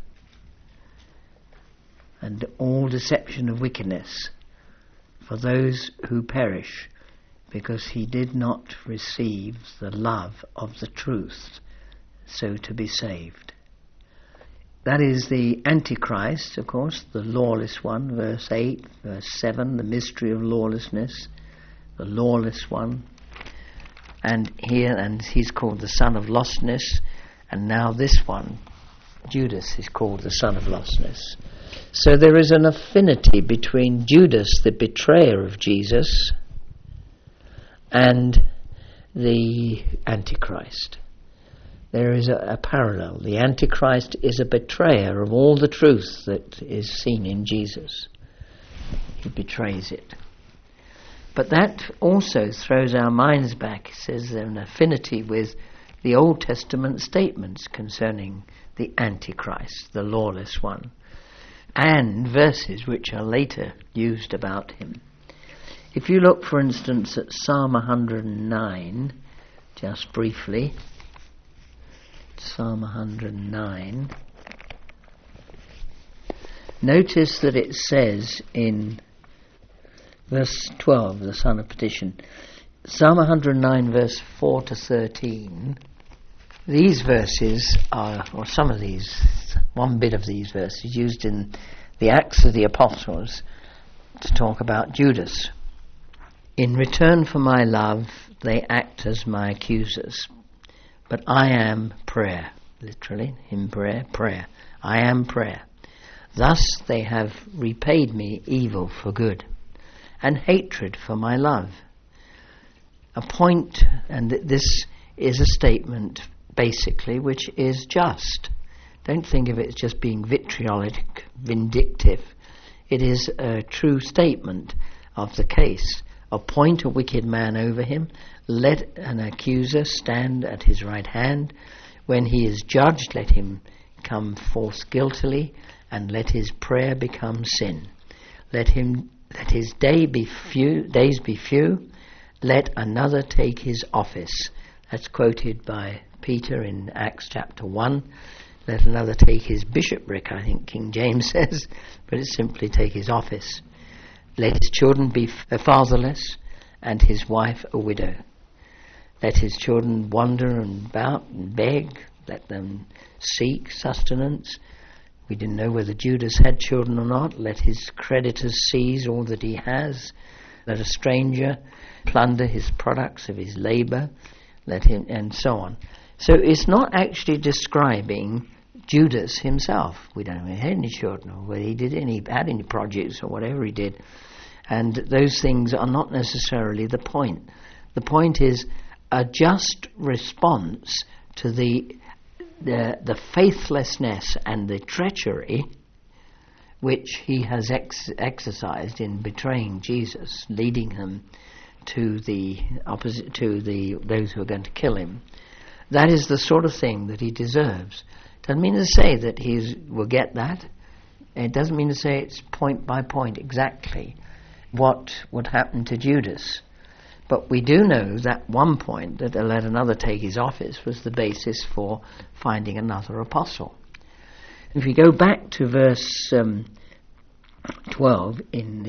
and all deception of wickedness for those who perish, because he did not receive the love of the truth, so to be saved. That is the Antichrist, of course, the lawless one, verse 8, verse 7, the mystery of lawlessness, the lawless one. And he's called the son of lostness, and now this one, Judas, is called the son of lostness. So there is an affinity between Judas, the betrayer of Jesus, and the Antichrist. There is a parallel. The Antichrist is a betrayer of all the truth that is seen in Jesus. He betrays it. But that also throws our minds back. It says there's an affinity with the Old Testament statements concerning the Antichrist, the lawless one, and verses which are later used about him. If you look, for instance, at Psalm 109, just briefly, Psalm 109, notice that it says in verse 12, the son of perdition, Psalm 109, verse 4 to 13, these verses are, or some of these, one bit of these verses, used in the Acts of the Apostles to talk about Judas. In return for my love, they act as my accusers. But I am prayer, literally, in prayer. I am prayer. Thus they have repaid me evil for good, and hatred for my love. A point, and this is a statement, basically, which is just. Don't think of it as just being vitriolic, vindictive. It is a true statement of the case. Appoint a wicked man over him, let an accuser stand at his right hand. When he is judged, let him come forth guiltily, and let his prayer become sin. Let his days be few, let another take his office. That's quoted by Peter in Acts chapter 1. Let another take his bishopric, I think King James says, but it's simply take his office. Let his children be fatherless, and his wife a widow. Let his children wander about and beg. Let them seek sustenance. We didn't know whether Judas had children or not. Let his creditors seize all that he has. Let a stranger plunder his products of his labor. Let him, and so on. So it's not actually describing Judas himself. We don't know whether he had any children or whether he had any produce or whatever he did. And those things are not necessarily the point. The point is a just response to the faithlessness and the treachery which he has exercised in betraying Jesus, leading him to the opposite, to those who are going to kill him. That is the sort of thing that he deserves. Doesn't mean to say that he will get that. It doesn't mean to say it's point by point exactly what would happen to Judas. But we do know that one point, that let another take his office, was the basis for finding another apostle. If you go back to verse 12 in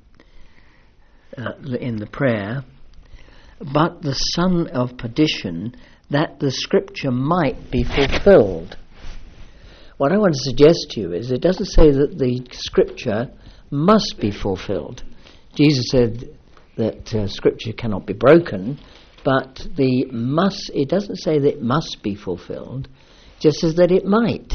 the prayer, but the son of perdition, that the scripture might be fulfilled. What I want to suggest to you is it doesn't say that the scripture must be fulfilled. Jesus said that scripture cannot be broken, but it doesn't say that it must be fulfilled, it just says that it might.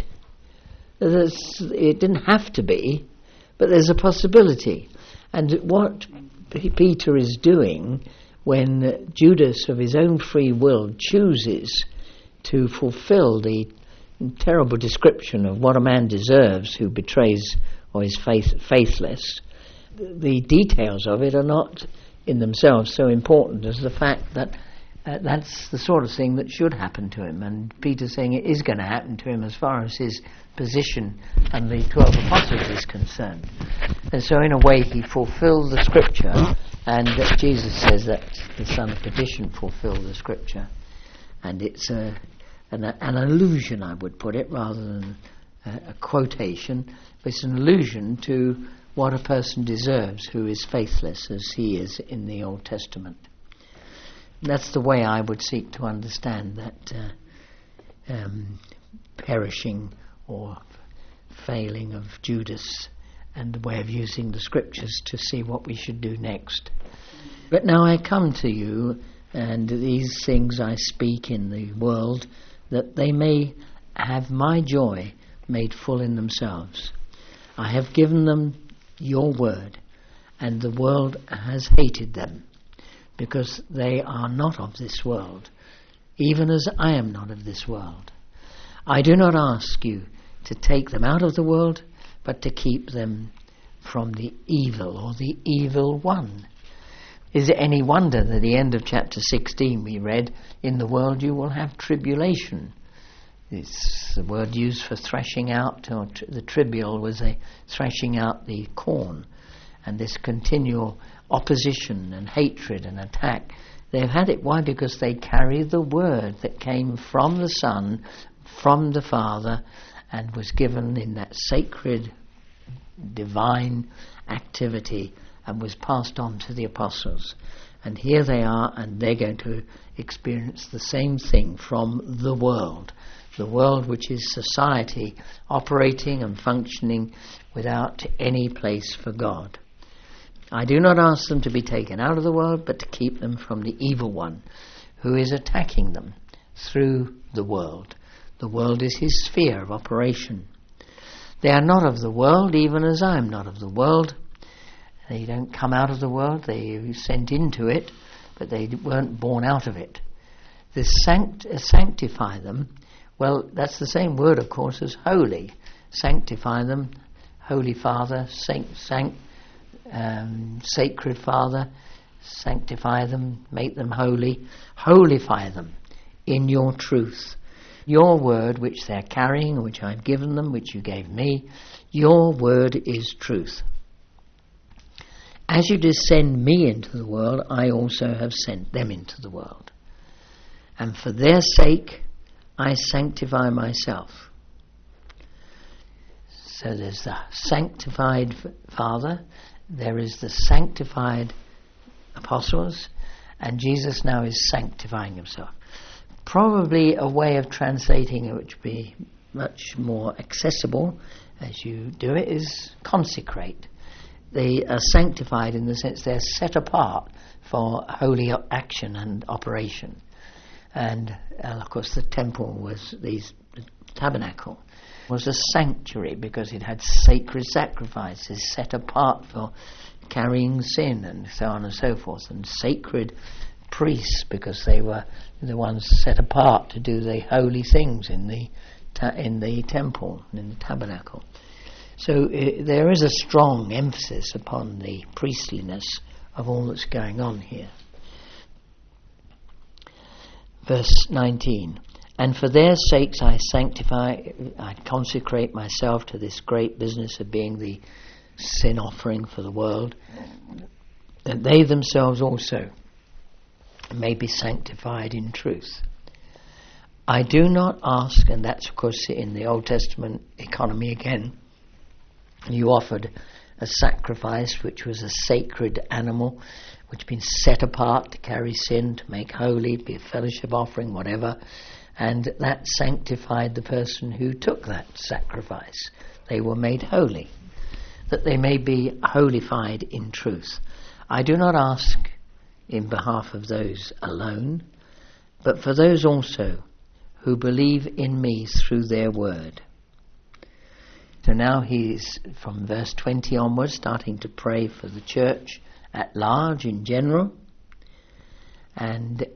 It didn't have to be, but there's a possibility. And what Peter is doing when Judas of his own free will chooses to fulfill the terrible description of what a man deserves who betrays or is faithless, the details of it are not in themselves so important as the fact that that's the sort of thing that should happen to him, and Peter's saying it is going to happen to him as far as his position and the 12 apostles is concerned. And so in a way he fulfilled the scripture, and Jesus says that the son of perdition fulfilled the scripture, and it's an allusion, I would put it, rather than a quotation, but it's an allusion to what a person deserves who is faithless as he is in the Old Testament. That's the way I would seek to understand that perishing or failing of Judas, and the way of using the scriptures to see what we should do next. But now I come to you, and these things I speak in the world, that they may have my joy made full in themselves. I have given them your word, and the world has hated them, because they are not of this world, even as I am not of this world. I do not ask you to take them out of the world, but to keep them from the evil, or the evil one. Is it any wonder that at the end of chapter 16 we read, in the world you will have tribulation? It's the word used for threshing out, or the tribial was a threshing out the corn, and this continual opposition and hatred and attack. They've had it. Why? Because they carry the word that came from the Son, from the Father, and was given in that sacred, divine activity, and was passed on to the apostles. And here they are, and they're going to experience the same thing from the world which is society operating and functioning without any place for God. I do not ask them to be taken out of the world, but to keep them from the evil one, who is attacking them through the world. The world is his sphere of operation. They are not of the world, even as I am not of the world. They don't come out of the world, they are sent into it, but they weren't born out of it. The sanctify them, well, that's the same word, of course, as holy. Sanctify them, Holy Father, Sacred Father, sanctify them, make them holy, holify them in your truth. Your word, which they're carrying, which I've given them, which you gave me, your word is truth. As you did send me into the world, I also have sent them into the world. And for their sake, I sanctify myself. So there's the sanctified Father, there is the sanctified apostles, and Jesus now is sanctifying himself. Probably a way of translating it which would be much more accessible as you do it is consecrate. They are sanctified in the sense they're set apart for holy action and operation. And of course the temple was the tabernacle was a sanctuary because it had sacred sacrifices set apart for carrying sin and so on and so forth, and sacred priests because they were the ones set apart to do the holy things in the temple, in the tabernacle. So there is a strong emphasis upon the priestliness of all that's going on here. Verse 19, and for their sakes I consecrate myself to this great business of being the sin offering for the world, that they themselves also may be sanctified in truth. I do not ask, and that's of course in the Old Testament economy again, you offered a sacrifice which was a sacred animal which had been set apart to carry sin, to make holy, be a fellowship offering, whatever, and that sanctified the person who took that sacrifice. They were made holy, that they may be holified in truth. I do not ask in behalf of those alone, but for those also who believe in me through their word. So now he's, from verse 20 onwards, starting to pray for the church at large in general, and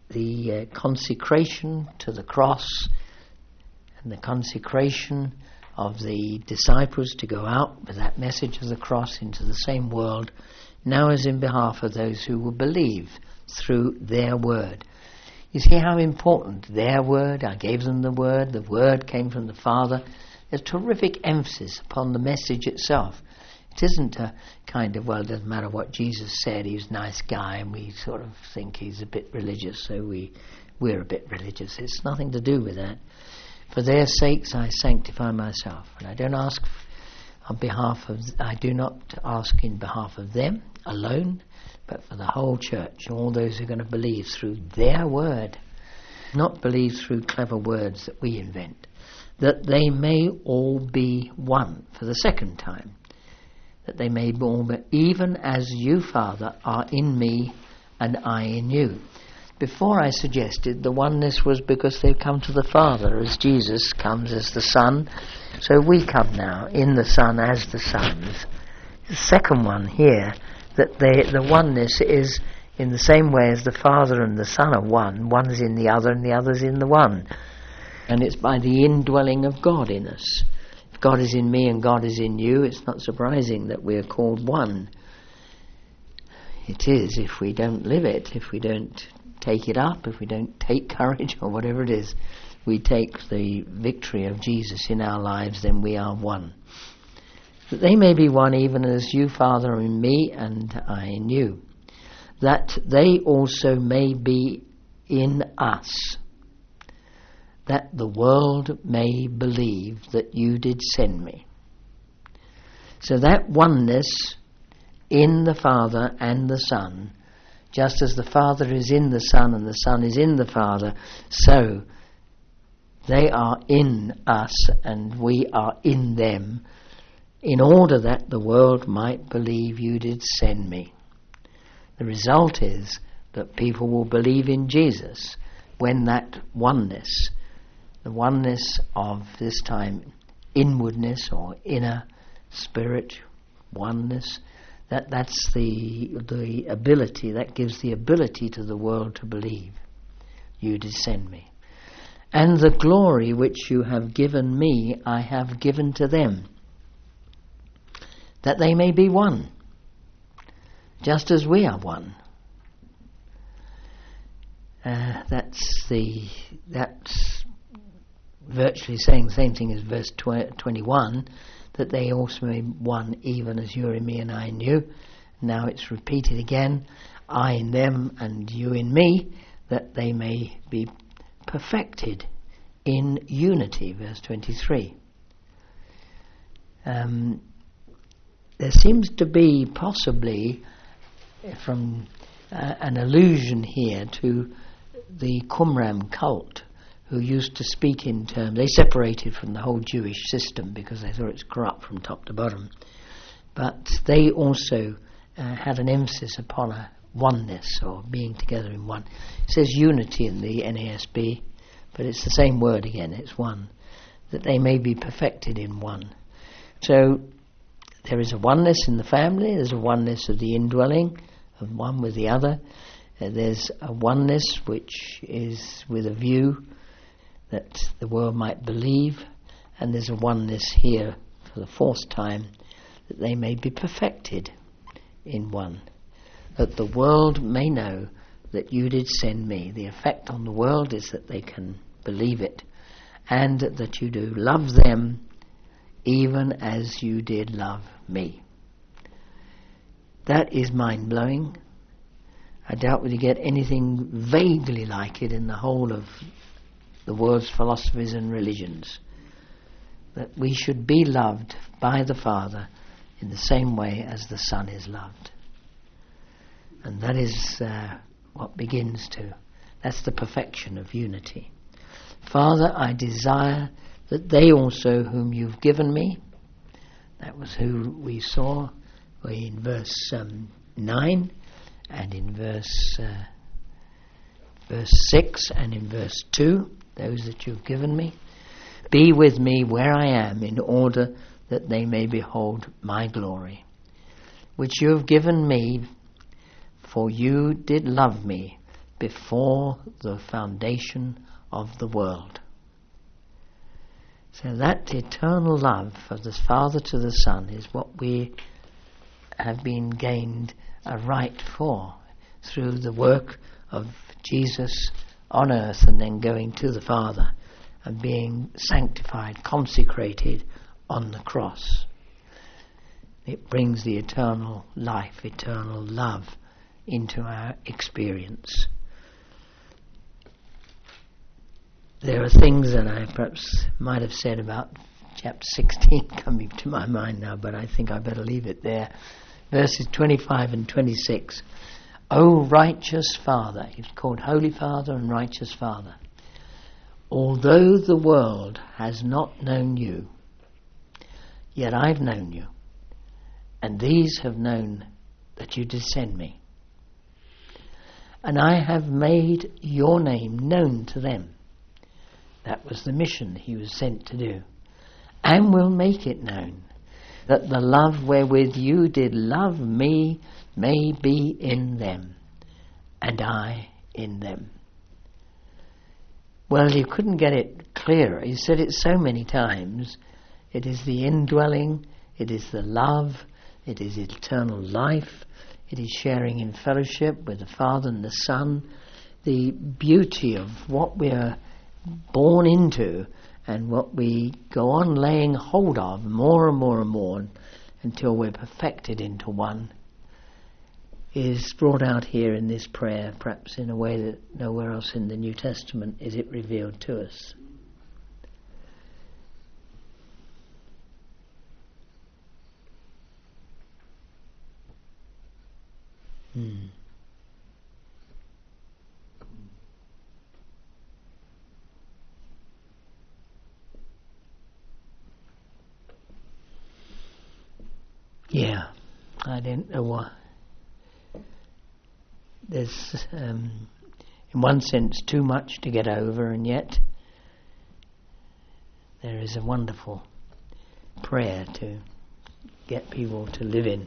the consecration to the cross and the consecration of the disciples to go out with that message of the cross into the same world, now is in behalf of those who will believe through their word. You see how important their word, I gave them the word came from the Father. There's terrific emphasis upon the message itself. It isn't a kind of, well, it doesn't matter what Jesus said, he was a nice guy and we sort of think he's a bit religious, so we're a bit religious. It's nothing to do with that. For their sakes I sanctify myself. And I don't ask I do not ask in behalf of them alone, but for the whole church, all those who are going to believe through their word, not believe through clever words that we invent, that they may all be one, for the second time, that they may all be, even as you, Father, are in me and I in you. Before I suggested the oneness was because they've come to the Father as Jesus comes as the Son, so we come now in the Son as the sons. The second one here, that the oneness is in the same way as the Father and the Son are one. One is in the other and the other is in the one. And it's by the indwelling of God in us. If God is in me and God is in you, it's not surprising that we are called one. It is if we don't live it, if we don't take it up, if we don't take courage or whatever it is, we take the victory of Jesus in our lives, then we are one. That they may be one even as you, Father, are in me and I in you. That they also may be in us. That the world may believe that you did send me. So that oneness in the Father and the Son, just as the Father is in the Son and the Son is in the Father, so they are in us and we are in them, in order that the world might believe you did send me. The result is that people will believe in Jesus when that oneness, the oneness of this time inwardness or inner spirit oneness, that's the ability, that gives the ability to the world to believe you did send me. And the glory which you have given me I have given to them, that they may be one, just as we are one. That's virtually saying the same thing as verse 21, that they also may be one even as you are in me and I in you. Now it's repeated again, I in them and you in me, that they may be perfected in unity, verse 23. There seems to be possibly from an allusion here to the Qumran cult, who used to speak in terms, they separated from the whole Jewish system because they thought it's corrupt from top to bottom, but they also had an emphasis upon a oneness or being together in one. It says unity in the NASB, but it's the same word again, it's one, that they may be perfected in one. So there is a oneness in the family, there's a oneness of the indwelling of one with the other, there's a oneness which is with a view that the world might believe, and there's a oneness here for the fourth time, that they may be perfected in one, that the world may know that you did send me. The effect on the world is that they can believe it, and that you do love them even as you did love me. That is mind-blowing. I doubt whether you get anything vaguely like it in the whole of the world's philosophies and religions, that we should be loved by the Father in the same way as the Son is loved. And that is what begins to, that's the perfection of unity. Father, I desire that they also whom you've given me, that was who we saw in verse 9 and in verse 6 and in verse 2, those that you've given me, be with me where I am, in order that they may behold my glory, which you have given me, for you did love me before the foundation of the world. So that eternal love of the Father to the Son is what we have been gained a right for through the work of Jesus on earth and then going to the Father and being sanctified, consecrated on the cross. It brings the eternal life, eternal love into our experience. There are things that I perhaps might have said about chapter 16 coming to my mind now, but I think I better leave it there. Verses 25 and 26. O righteous Father, he's called Holy Father and Righteous Father. Although the world has not known you, yet I've known you, and these have known that you did send me. And I have made your name known to them. That was the mission he was sent to do. And will make it known, that the love wherewith you did love me may be in them, and I in them. Well, you couldn't get it clearer. He said it so many times. It is the indwelling, it is the love, it is eternal life, it is sharing in fellowship with the Father and the Son, the beauty of what we are born into and what we go on laying hold of more and more and more until we're perfected into one, is brought out here in this prayer, perhaps in a way that nowhere else in the New Testament is it revealed to us. Yeah, I don't know what. There's, in one sense, too much to get over, and yet there is a wonderful prayer to get people to live in.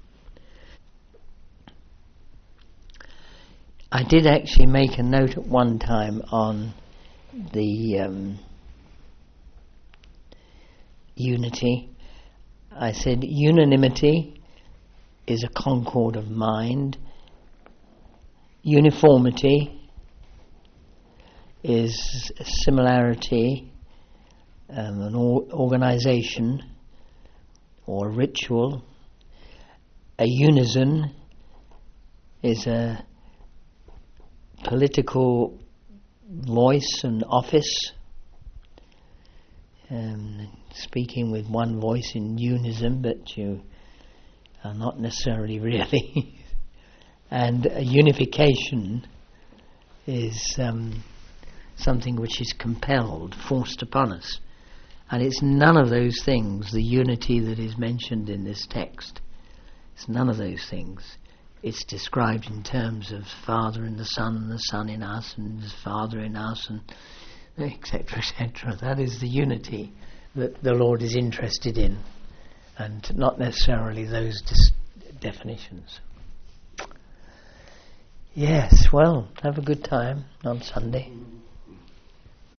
I did actually make a note at one time on the unity. I said unanimity is a concord of mind. Uniformity is a similarity, an organization or a ritual. A unison is a political voice and office, speaking with one voice in unison, but you are not necessarily really. And a unification is something which is compelled, forced upon us. And it's none of those things, the unity that is mentioned in this text. It's none of those things. It's described in terms of Father and the Son in us, and the Father in us, and etc., etc. That is the unity that the Lord is interested in, and not necessarily those definitions. Yes, well, have a good time on Sunday.